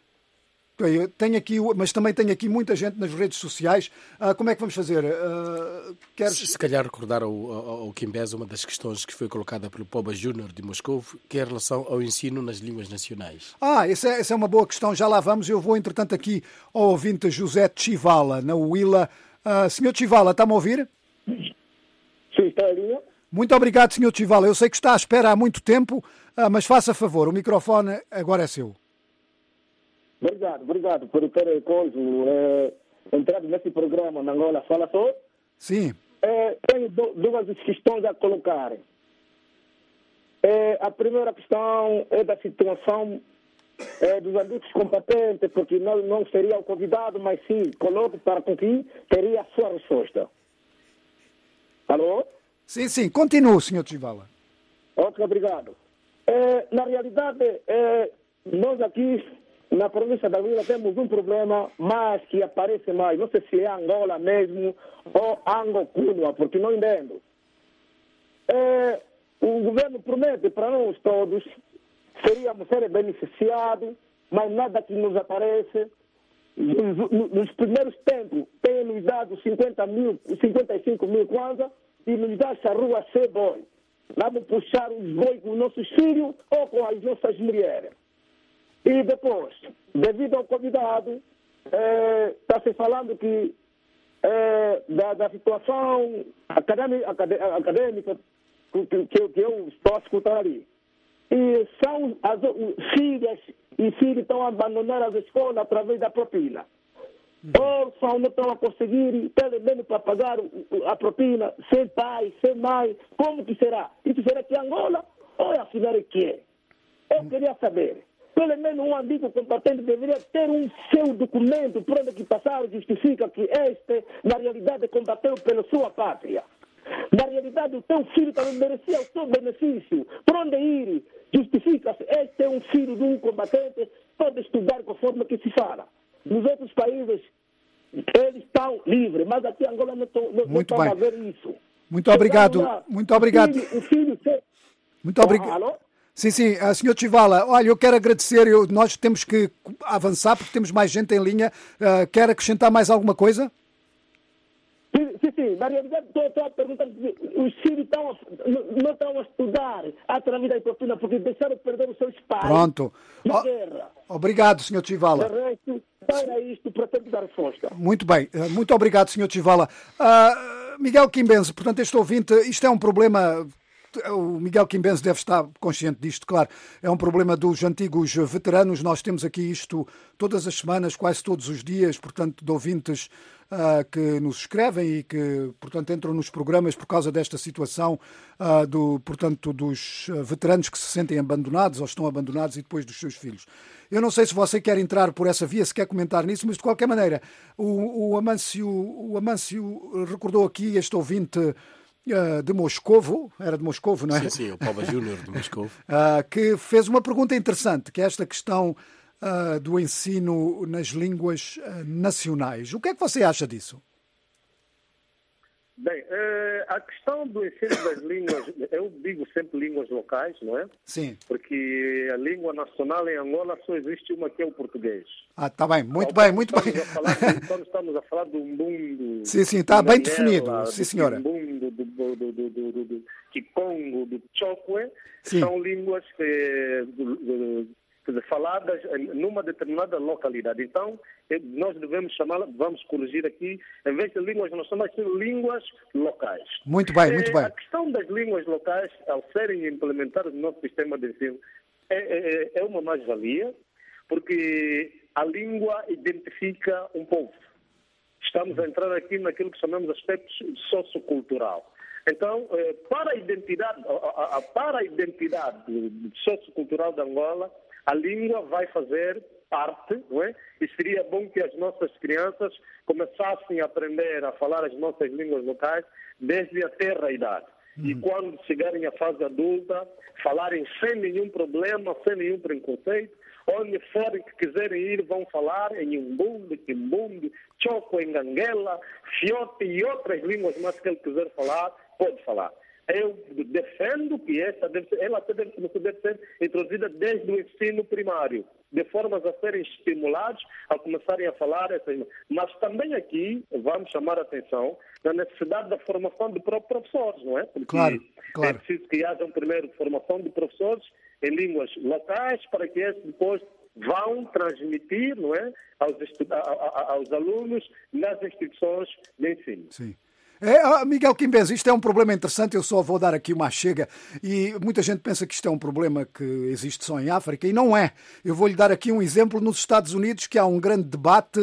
mas também tenho aqui muita gente nas redes sociais. Como é que vamos fazer? Se calhar recordar ao Quimbense uma das questões que foi colocada pelo Poba Júnior de Moscou, que é em relação ao ensino nas línguas nacionais. Essa é uma boa questão, já lá vamos. Eu vou, entretanto, aqui ao ouvinte José Chivala, na Huila. Senhor Chivala, está-me a ouvir? Sim, está ali. Muito obrigado, Sr. Chivala. Eu sei que está à espera há muito tempo, mas faça favor, o microfone agora é seu. Obrigado por ter entrado nesse programa na Angola Fala Só. Sim. Tenho duas questões a colocar. A primeira questão é da situação dos adultos competentes, porque não seria o convidado, mas sim coloque para que teria a sua resposta. Alô? Sim, continue, Sr. Chivala. Ok, obrigado. Na realidade, nós aqui na província da Angola temos um problema mais que aparece mais. Não sei se é Angola mesmo ou Angocunua, porque não entendo. O governo promete para nós todos, seríamos ser beneficiados, mas nada que nos aparece. Nos primeiros tempos, tem nos dado 55 mil kwanza e nos dá essa rua ser boi. Vamos puxar os boi com os nossos filhos ou com as nossas mulheres. E depois, devido ao convidado, está-se falando que da situação acadêmica que eu estou a escutar ali. E são as filhas e filhos estão a abandonar as escolas através da propina. Órfãos não estão a conseguir, pelo menos para pagar a propina, sem pai, sem mãe. Como que será? Isso será que é Angola ou é afinal que é? Eu queria saber. Pelo menos um amigo combatente deveria ter um seu documento por onde que passaram justifica que este, na realidade, combateu pela sua pátria. Na realidade, o teu filho também merecia o seu benefício. Por onde ir? Justifica-se. Este é um filho de um combatente, pode estudar conforme que se fala. Nos outros países, eles estão livres, mas aqui em Angola não estão a ver isso. Muito obrigado. Muito obrigado. Muito obrigado. Alô? Sim, Sr. Chivala, olha, eu quero agradecer, nós temos que avançar porque temos mais gente em linha. Quer acrescentar mais alguma coisa? Sim, na realidade estou a perguntar se os filhos não estão a estudar através da propina porque deixaram de perder os seus pais. Pronto. Na guerra. Obrigado, Sr. Chivala. De resto, para isto, pretendo dar resposta. Muito bem, muito obrigado, Sr. Chivala. Miguel Quimbense, portanto, este ouvinte, isto é um problema... O Miguel Quimbense deve estar consciente disto, claro. É um problema dos antigos veteranos. Nós temos aqui isto todas as semanas, quase todos os dias, portanto, de ouvintes que nos escrevem e que, portanto, entram nos programas por causa desta situação dos veteranos que se sentem abandonados ou estão abandonados e depois dos seus filhos. Eu não sei se você quer entrar por essa via, se quer comentar nisso, mas de qualquer maneira, o Amâncio recordou aqui este ouvinte de Moscovo, era de Moscovo, não é? Sim, o Paulo Júnior de Moscovo. Que fez uma pergunta interessante, que é esta questão do ensino nas línguas nacionais. O que é que você acha disso? Bem, a questão do ensino das línguas, eu digo sempre línguas locais, não é? Sim. Porque a língua nacional em Angola só existe uma, que é o português. Está bem, muito bem. Quando estamos a falar do umbundo... Sim, está bem definido, sim senhora. Do umbundo, do Kikongo, do Chokwe, sim. São línguas faladas numa determinada localidade. Então, nós devemos vamos corrigir aqui, em vez de línguas nacionais, são línguas locais. Muito bem. A questão das línguas locais, ao serem implementadas no nosso sistema de ensino, é uma mais-valia, porque a língua identifica um povo. Estamos a entrar aqui naquilo que chamamos de aspectos sociocultural. Então, para a identidade sociocultural da Angola, a língua vai fazer parte, não é? E seria bom que as nossas crianças começassem a aprender a falar as nossas línguas locais desde a tenra idade. E quando chegarem à fase adulta, falarem sem nenhum problema, sem nenhum preconceito, onde forem que quiserem ir, vão falar em Umbundo, Kimbundu, Choco, em Ganguela, Fiote e outras línguas mais que ele quiser falar, pode falar. Eu defendo que ela deve ser introduzida desde o ensino primário, de formas a serem estimulados a começarem a falar essas línguas. Mas também aqui vamos chamar a atenção na necessidade da formação de próprios professores, não é? Porque claro. É preciso que haja primeiro formação de professores em línguas locais para que esses depois vão transmitir, não é, aos alunos nas instituições de ensino. Sim. Miguel Quimbense, isto é um problema interessante, eu só vou dar aqui uma chega e muita gente pensa que isto é um problema que existe só em África e não é. Eu vou-lhe dar aqui um exemplo nos Estados Unidos, que há um grande debate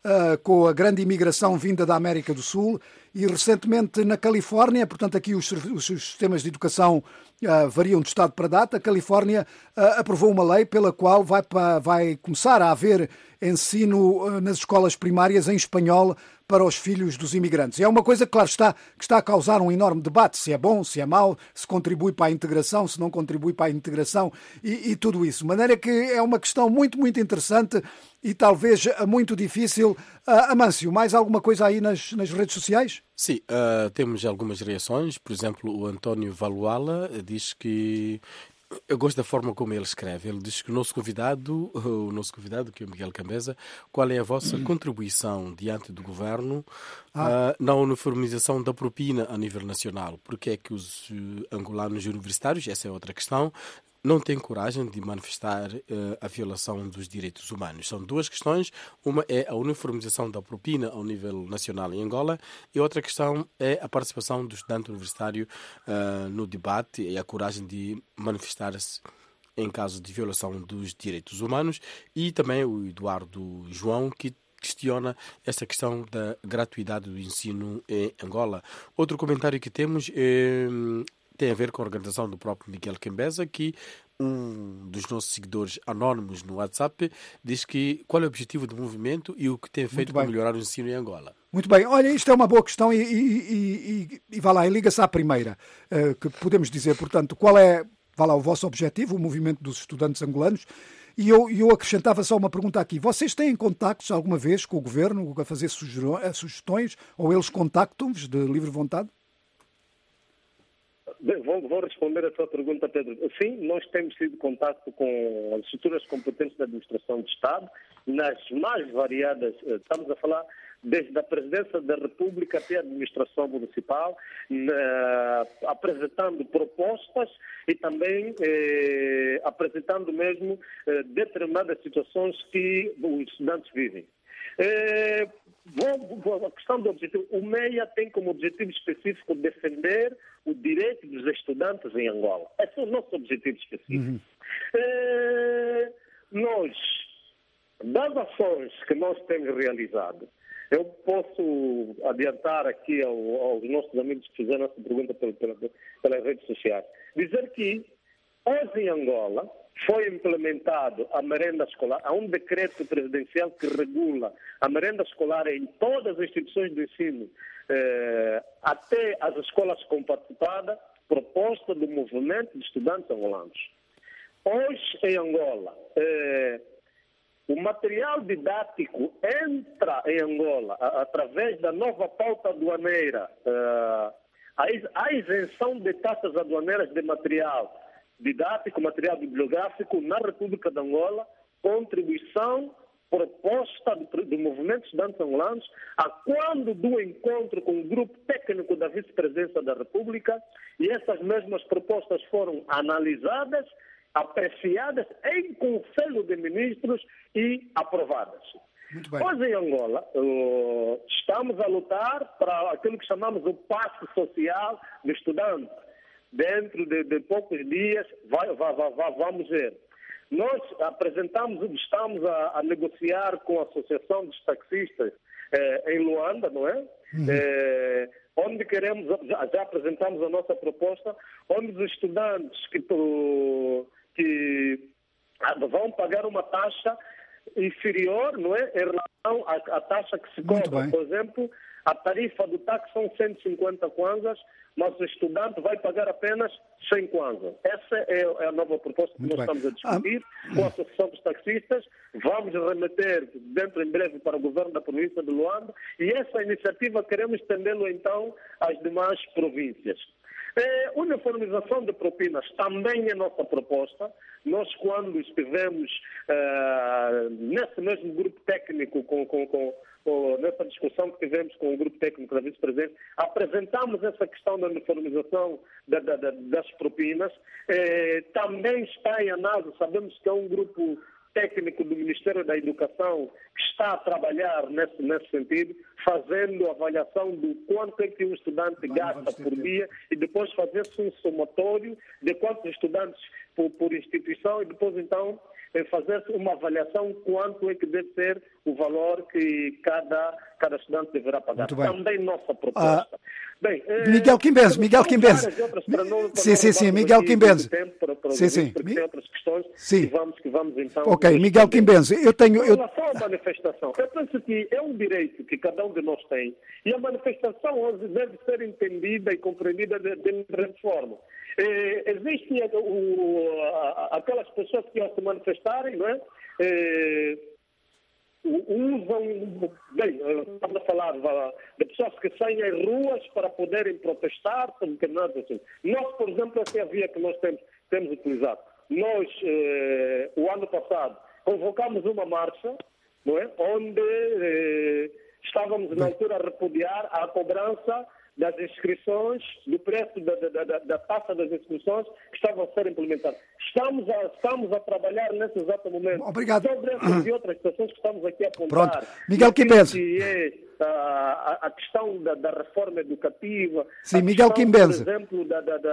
com a grande imigração vinda da América do Sul e recentemente na Califórnia, portanto aqui os sistemas de educação variam de estado para data. A Califórnia aprovou uma lei pela qual vai começar a haver ensino nas escolas primárias em espanhol para os filhos dos imigrantes. É uma coisa que, claro, que está a causar um enorme debate, se é bom, se é mau, se contribui para a integração, se não contribui para a integração e tudo isso. De maneira que é uma questão muito, muito interessante e talvez muito difícil. Amâncio, mais alguma coisa aí nas redes sociais? Sim, temos algumas reações. Por exemplo, o António Valuala diz que... Eu gosto da forma como ele escreve. Ele diz que o nosso convidado, que é o Miguel Cambeza, qual é a vossa contribuição diante do governo na uniformização da propina a nível nacional? Porque é que os angolanos universitários, essa é outra questão, não têm coragem de manifestar a violação dos direitos humanos? São duas questões. Uma é a uniformização da propina ao nível nacional em Angola e outra questão é a participação do estudante universitário no debate e a coragem de manifestar-se em caso de violação dos direitos humanos. E também o Eduardo João, que questiona essa questão da gratuidade do ensino em Angola. Outro comentário que temos tem a ver com a organização do próprio Miguel Cambeza, que um dos nossos seguidores anónimos no WhatsApp diz que qual é o objetivo do movimento e o que tem feito para melhorar o ensino em Angola. Muito bem. Olha, isto é uma boa questão e vá lá, e liga-se à primeira, que podemos dizer, portanto, qual é, vá lá, o vosso objetivo, o movimento dos estudantes angolanos. E eu acrescentava só uma pergunta aqui. Vocês têm contactos alguma vez com o governo a fazer sugestões ou eles contactam-vos de livre vontade? Vou responder a sua pergunta, Pedro. Sim, nós temos tido contato com as estruturas competentes da administração do Estado, nas mais variadas, estamos a falar desde a Presidência da República até a administração municipal, apresentando propostas e também apresentando mesmo determinadas situações que os estudantes vivem. A questão do objetivo, o MEIA tem como objetivo específico defender o direito dos estudantes em Angola. Esse é o nosso objetivo específico. Nós, das ações que nós temos realizado, eu posso adiantar aqui aos nossos amigos que fizeram essa pergunta pelas redes sociais, dizer que hoje em Angola foi implementado a merenda escolar, há um decreto presidencial que regula a merenda escolar em todas as instituições de ensino, até as escolas comparticipadas, proposta do movimento de estudantes angolanos. Hoje, em Angola, o material didático entra em Angola através da nova pauta aduaneira, a isenção de taxas aduaneiras de material didático, material bibliográfico na República de Angola, contribuição proposta do movimento de estudantes angolanos, a quando do encontro com o grupo técnico da Vice-Presidência da República, e essas mesmas propostas foram analisadas, apreciadas em Conselho de Ministros e aprovadas. Hoje em Angola, estamos a lutar para aquilo que chamamos o passe social do estudante. Dentro de poucos dias, vamos ver. Nós estamos a negociar com a Associação dos Taxistas em Luanda, não é? Onde queremos, já apresentamos a nossa proposta, onde os estudantes que vão pagar uma taxa inferior, não é? Em relação à taxa que se cobra. Por exemplo, a tarifa do táxi são 150 kwanzas, mas o estudante vai pagar apenas 100 kwanzas. Essa é a nova proposta que nós estamos a discutir com a Associação dos Taxistas. Vamos remeter dentro em breve para o governo da província de Luanda e essa iniciativa queremos estendê-la então às demais províncias. Uniformização de propinas também é nossa proposta. Nós, quando estivemos nesse mesmo grupo técnico, nessa discussão que tivemos com o grupo técnico da Vice-Presidência, apresentamos essa questão da uniformização das propinas. Também está em análise, sabemos que é um grupo técnico do Ministério da Educação que está a trabalhar nesse sentido, fazendo avaliação do quanto é que um estudante gasta por dia e depois fazer-se um somatório de quantos estudantes por instituição e depois então fazer-se uma avaliação quanto é que deve ser o valor que cada estudante deverá pagar. Também nossa proposta. Bem, Miguel Quimbenze. Sim, Miguel Quimbenze. Sim. Porque tem outras questões que vamos então... Ok, Miguel Quimbenze, Em relação à manifestação, eu penso que é um direito que cada um de nós tem e a manifestação hoje deve ser entendida e compreendida de diferente forma. Existem aquelas pessoas que ao se manifestarem, não é? Usam, bem, estamos a falar de pessoas que saem às ruas para poderem protestar sobre determinados assuntos. Nós, por exemplo, essa é a via que nós temos utilizado. Nós, o ano passado, convocamos uma marcha, não é? Onde estávamos na altura a repudiar a cobrança das inscrições, do preço da taxa das inscrições que estavam a ser implementadas. Estamos a trabalhar nesse exato momento. Obrigado. Sobre essas e outras situações que estamos aqui a apontar. Pronto. Miguel Quimbenze. Que é a questão da reforma educativa. Sim, Miguel Quimbenze. Por exemplo,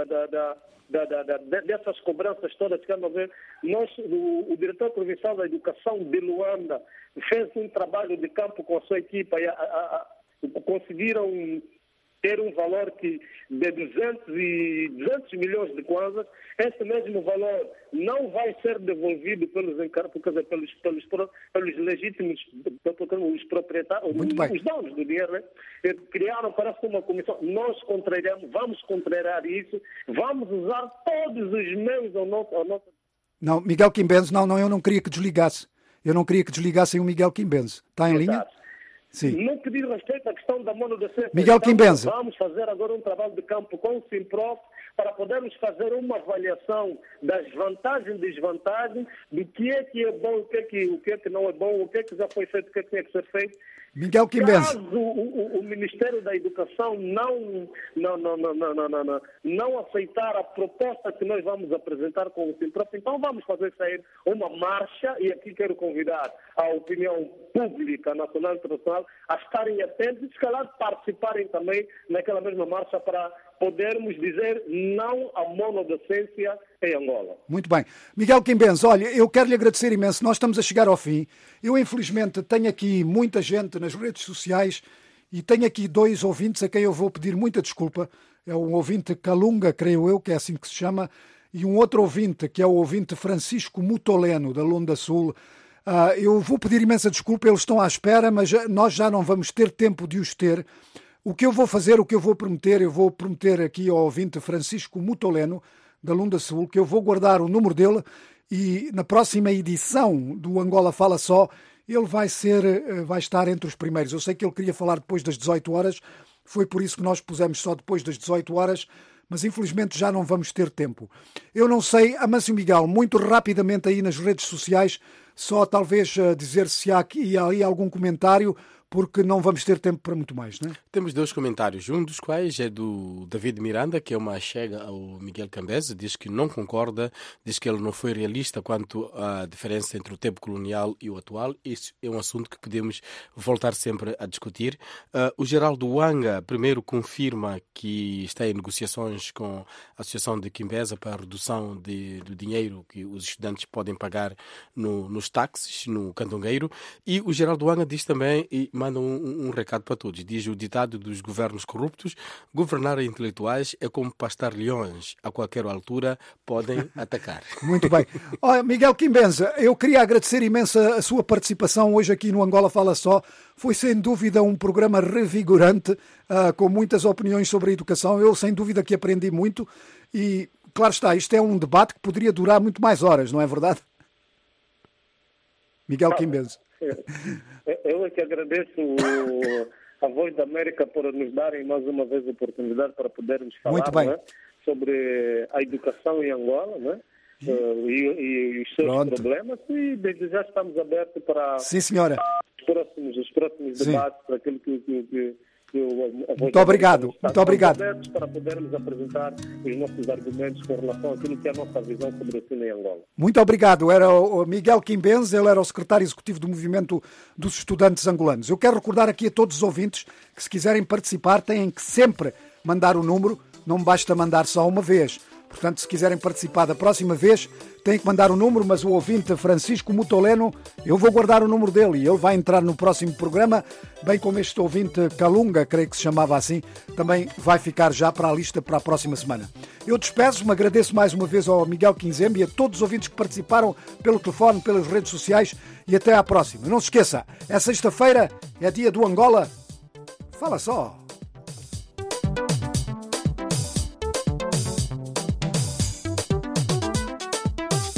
dessas cobranças todas que andam a ver. O diretor provincial da educação de Luanda fez um trabalho de campo com a sua equipa e conseguiram ter um valor de 200 milhões de kwanzas. Esse mesmo valor não vai ser devolvido pelos legítimos, os proprietários, os donos do dinheiro, né? Criaram, parece, uma comissão. Nós vamos contrariar isso, vamos usar todos os meios ao nosso... Não, Miguel Quimbenze, não, eu não queria que desligasse. Eu não queria que desligassem o Miguel Quimbenze. Está em linha? Sim. No que diz respeito à questão da monodocência, Miguel Quimbenze. Vamos fazer agora um trabalho de campo com o Simprof para podermos fazer uma avaliação das vantagens e desvantagens, do que é bom, o que é que não é bom, o que é que já foi feito, o que é que tinha que ser feito. Miguel Quimbenze. Caso o Ministério da Educação não aceitar a proposta que nós vamos apresentar com o Simprof, então vamos fazer sair uma marcha, e aqui quero convidar a opinião pública, nacional e internacional, a estarem atentos e, se calhar, participarem também naquela mesma marcha para podermos dizer não à monodocência em Angola. Muito bem. Miguel Quimbenze, olha, eu quero lhe agradecer imenso. Nós estamos a chegar ao fim. Eu, infelizmente, tenho aqui muita gente nas redes sociais e tenho aqui 2 ouvintes a quem eu vou pedir muita desculpa. É um ouvinte Calunga, creio eu, que é assim que se chama, e um outro ouvinte, que é o ouvinte Francisco Mutoleno, da Lunda Sul. Eu vou pedir imensa desculpa, eles estão à espera, mas nós já não vamos ter tempo de os ter. O que eu vou fazer, eu vou prometer aqui ao ouvinte Francisco Mutoleno, da Lunda Sul, que eu vou guardar o número dele e na próxima edição do Angola Fala Só, ele vai estar entre os primeiros. Eu sei que ele queria falar depois das 18 horas, foi por isso que nós pusemos só depois das 18 horas, mas infelizmente já não vamos ter tempo. Eu não sei, Amâncio Miguel, muito rapidamente aí nas redes sociais, só talvez dizer se há aí algum comentário, porque não vamos ter tempo para muito mais, não é? Temos 2 comentários, um dos quais é do David Miranda, que é uma chega ao Miguel Quimbenze, diz que não concorda, diz que ele não foi realista quanto à diferença entre o tempo colonial e o atual. Isso é um assunto que podemos voltar sempre a discutir. O Geraldo Wanga, primeiro, confirma que está em negociações com a Associação de Quimbenze para a redução do dinheiro que os estudantes podem pagar nos táxis, no Cantongueiro. E o Geraldo Wanga diz também, e manda um recado para todos. Diz o ditado dos governos corruptos: governar intelectuais é como pastar leões. A qualquer altura podem atacar. Muito bem. Miguel Quimbenze, eu queria agradecer imenso a sua participação hoje aqui no Angola Fala Só. Foi sem dúvida um programa revigorante, com muitas opiniões sobre a educação. Eu sem dúvida que aprendi muito e, claro está, isto é um debate que poderia durar muito mais horas, não é verdade? Miguel Quimbenze. Eu é que agradeço a Voz da América por nos darem mais uma vez a oportunidade para podermos falar sobre a educação em Angola, né? E os seus problemas, e desde já estamos abertos para os próximos debates, para aquilo que muito obrigado. Para podermos apresentar os nossos argumentos com relação àquilo que é a nossa visão sobre o ensino em Angola. Muito obrigado. Era o Miguel Quimbenze, ele era o secretário executivo do Movimento dos Estudantes Angolanos. Eu quero recordar aqui a todos os ouvintes que, se quiserem participar, têm que sempre mandar o número, não basta mandar só uma vez. Portanto, se quiserem participar da próxima vez, têm que mandar o número, mas o ouvinte Francisco Mutoleno, eu vou guardar o número dele e ele vai entrar no próximo programa, bem como este ouvinte Calunga, creio que se chamava assim, também vai ficar já para a lista para a próxima semana. Eu despeço-me, agradeço mais uma vez ao Miguel Quinzembe e a todos os ouvintes que participaram pelo telefone, pelas redes sociais e até à próxima. Não se esqueça, é sexta-feira, é dia do Angola. Fala só!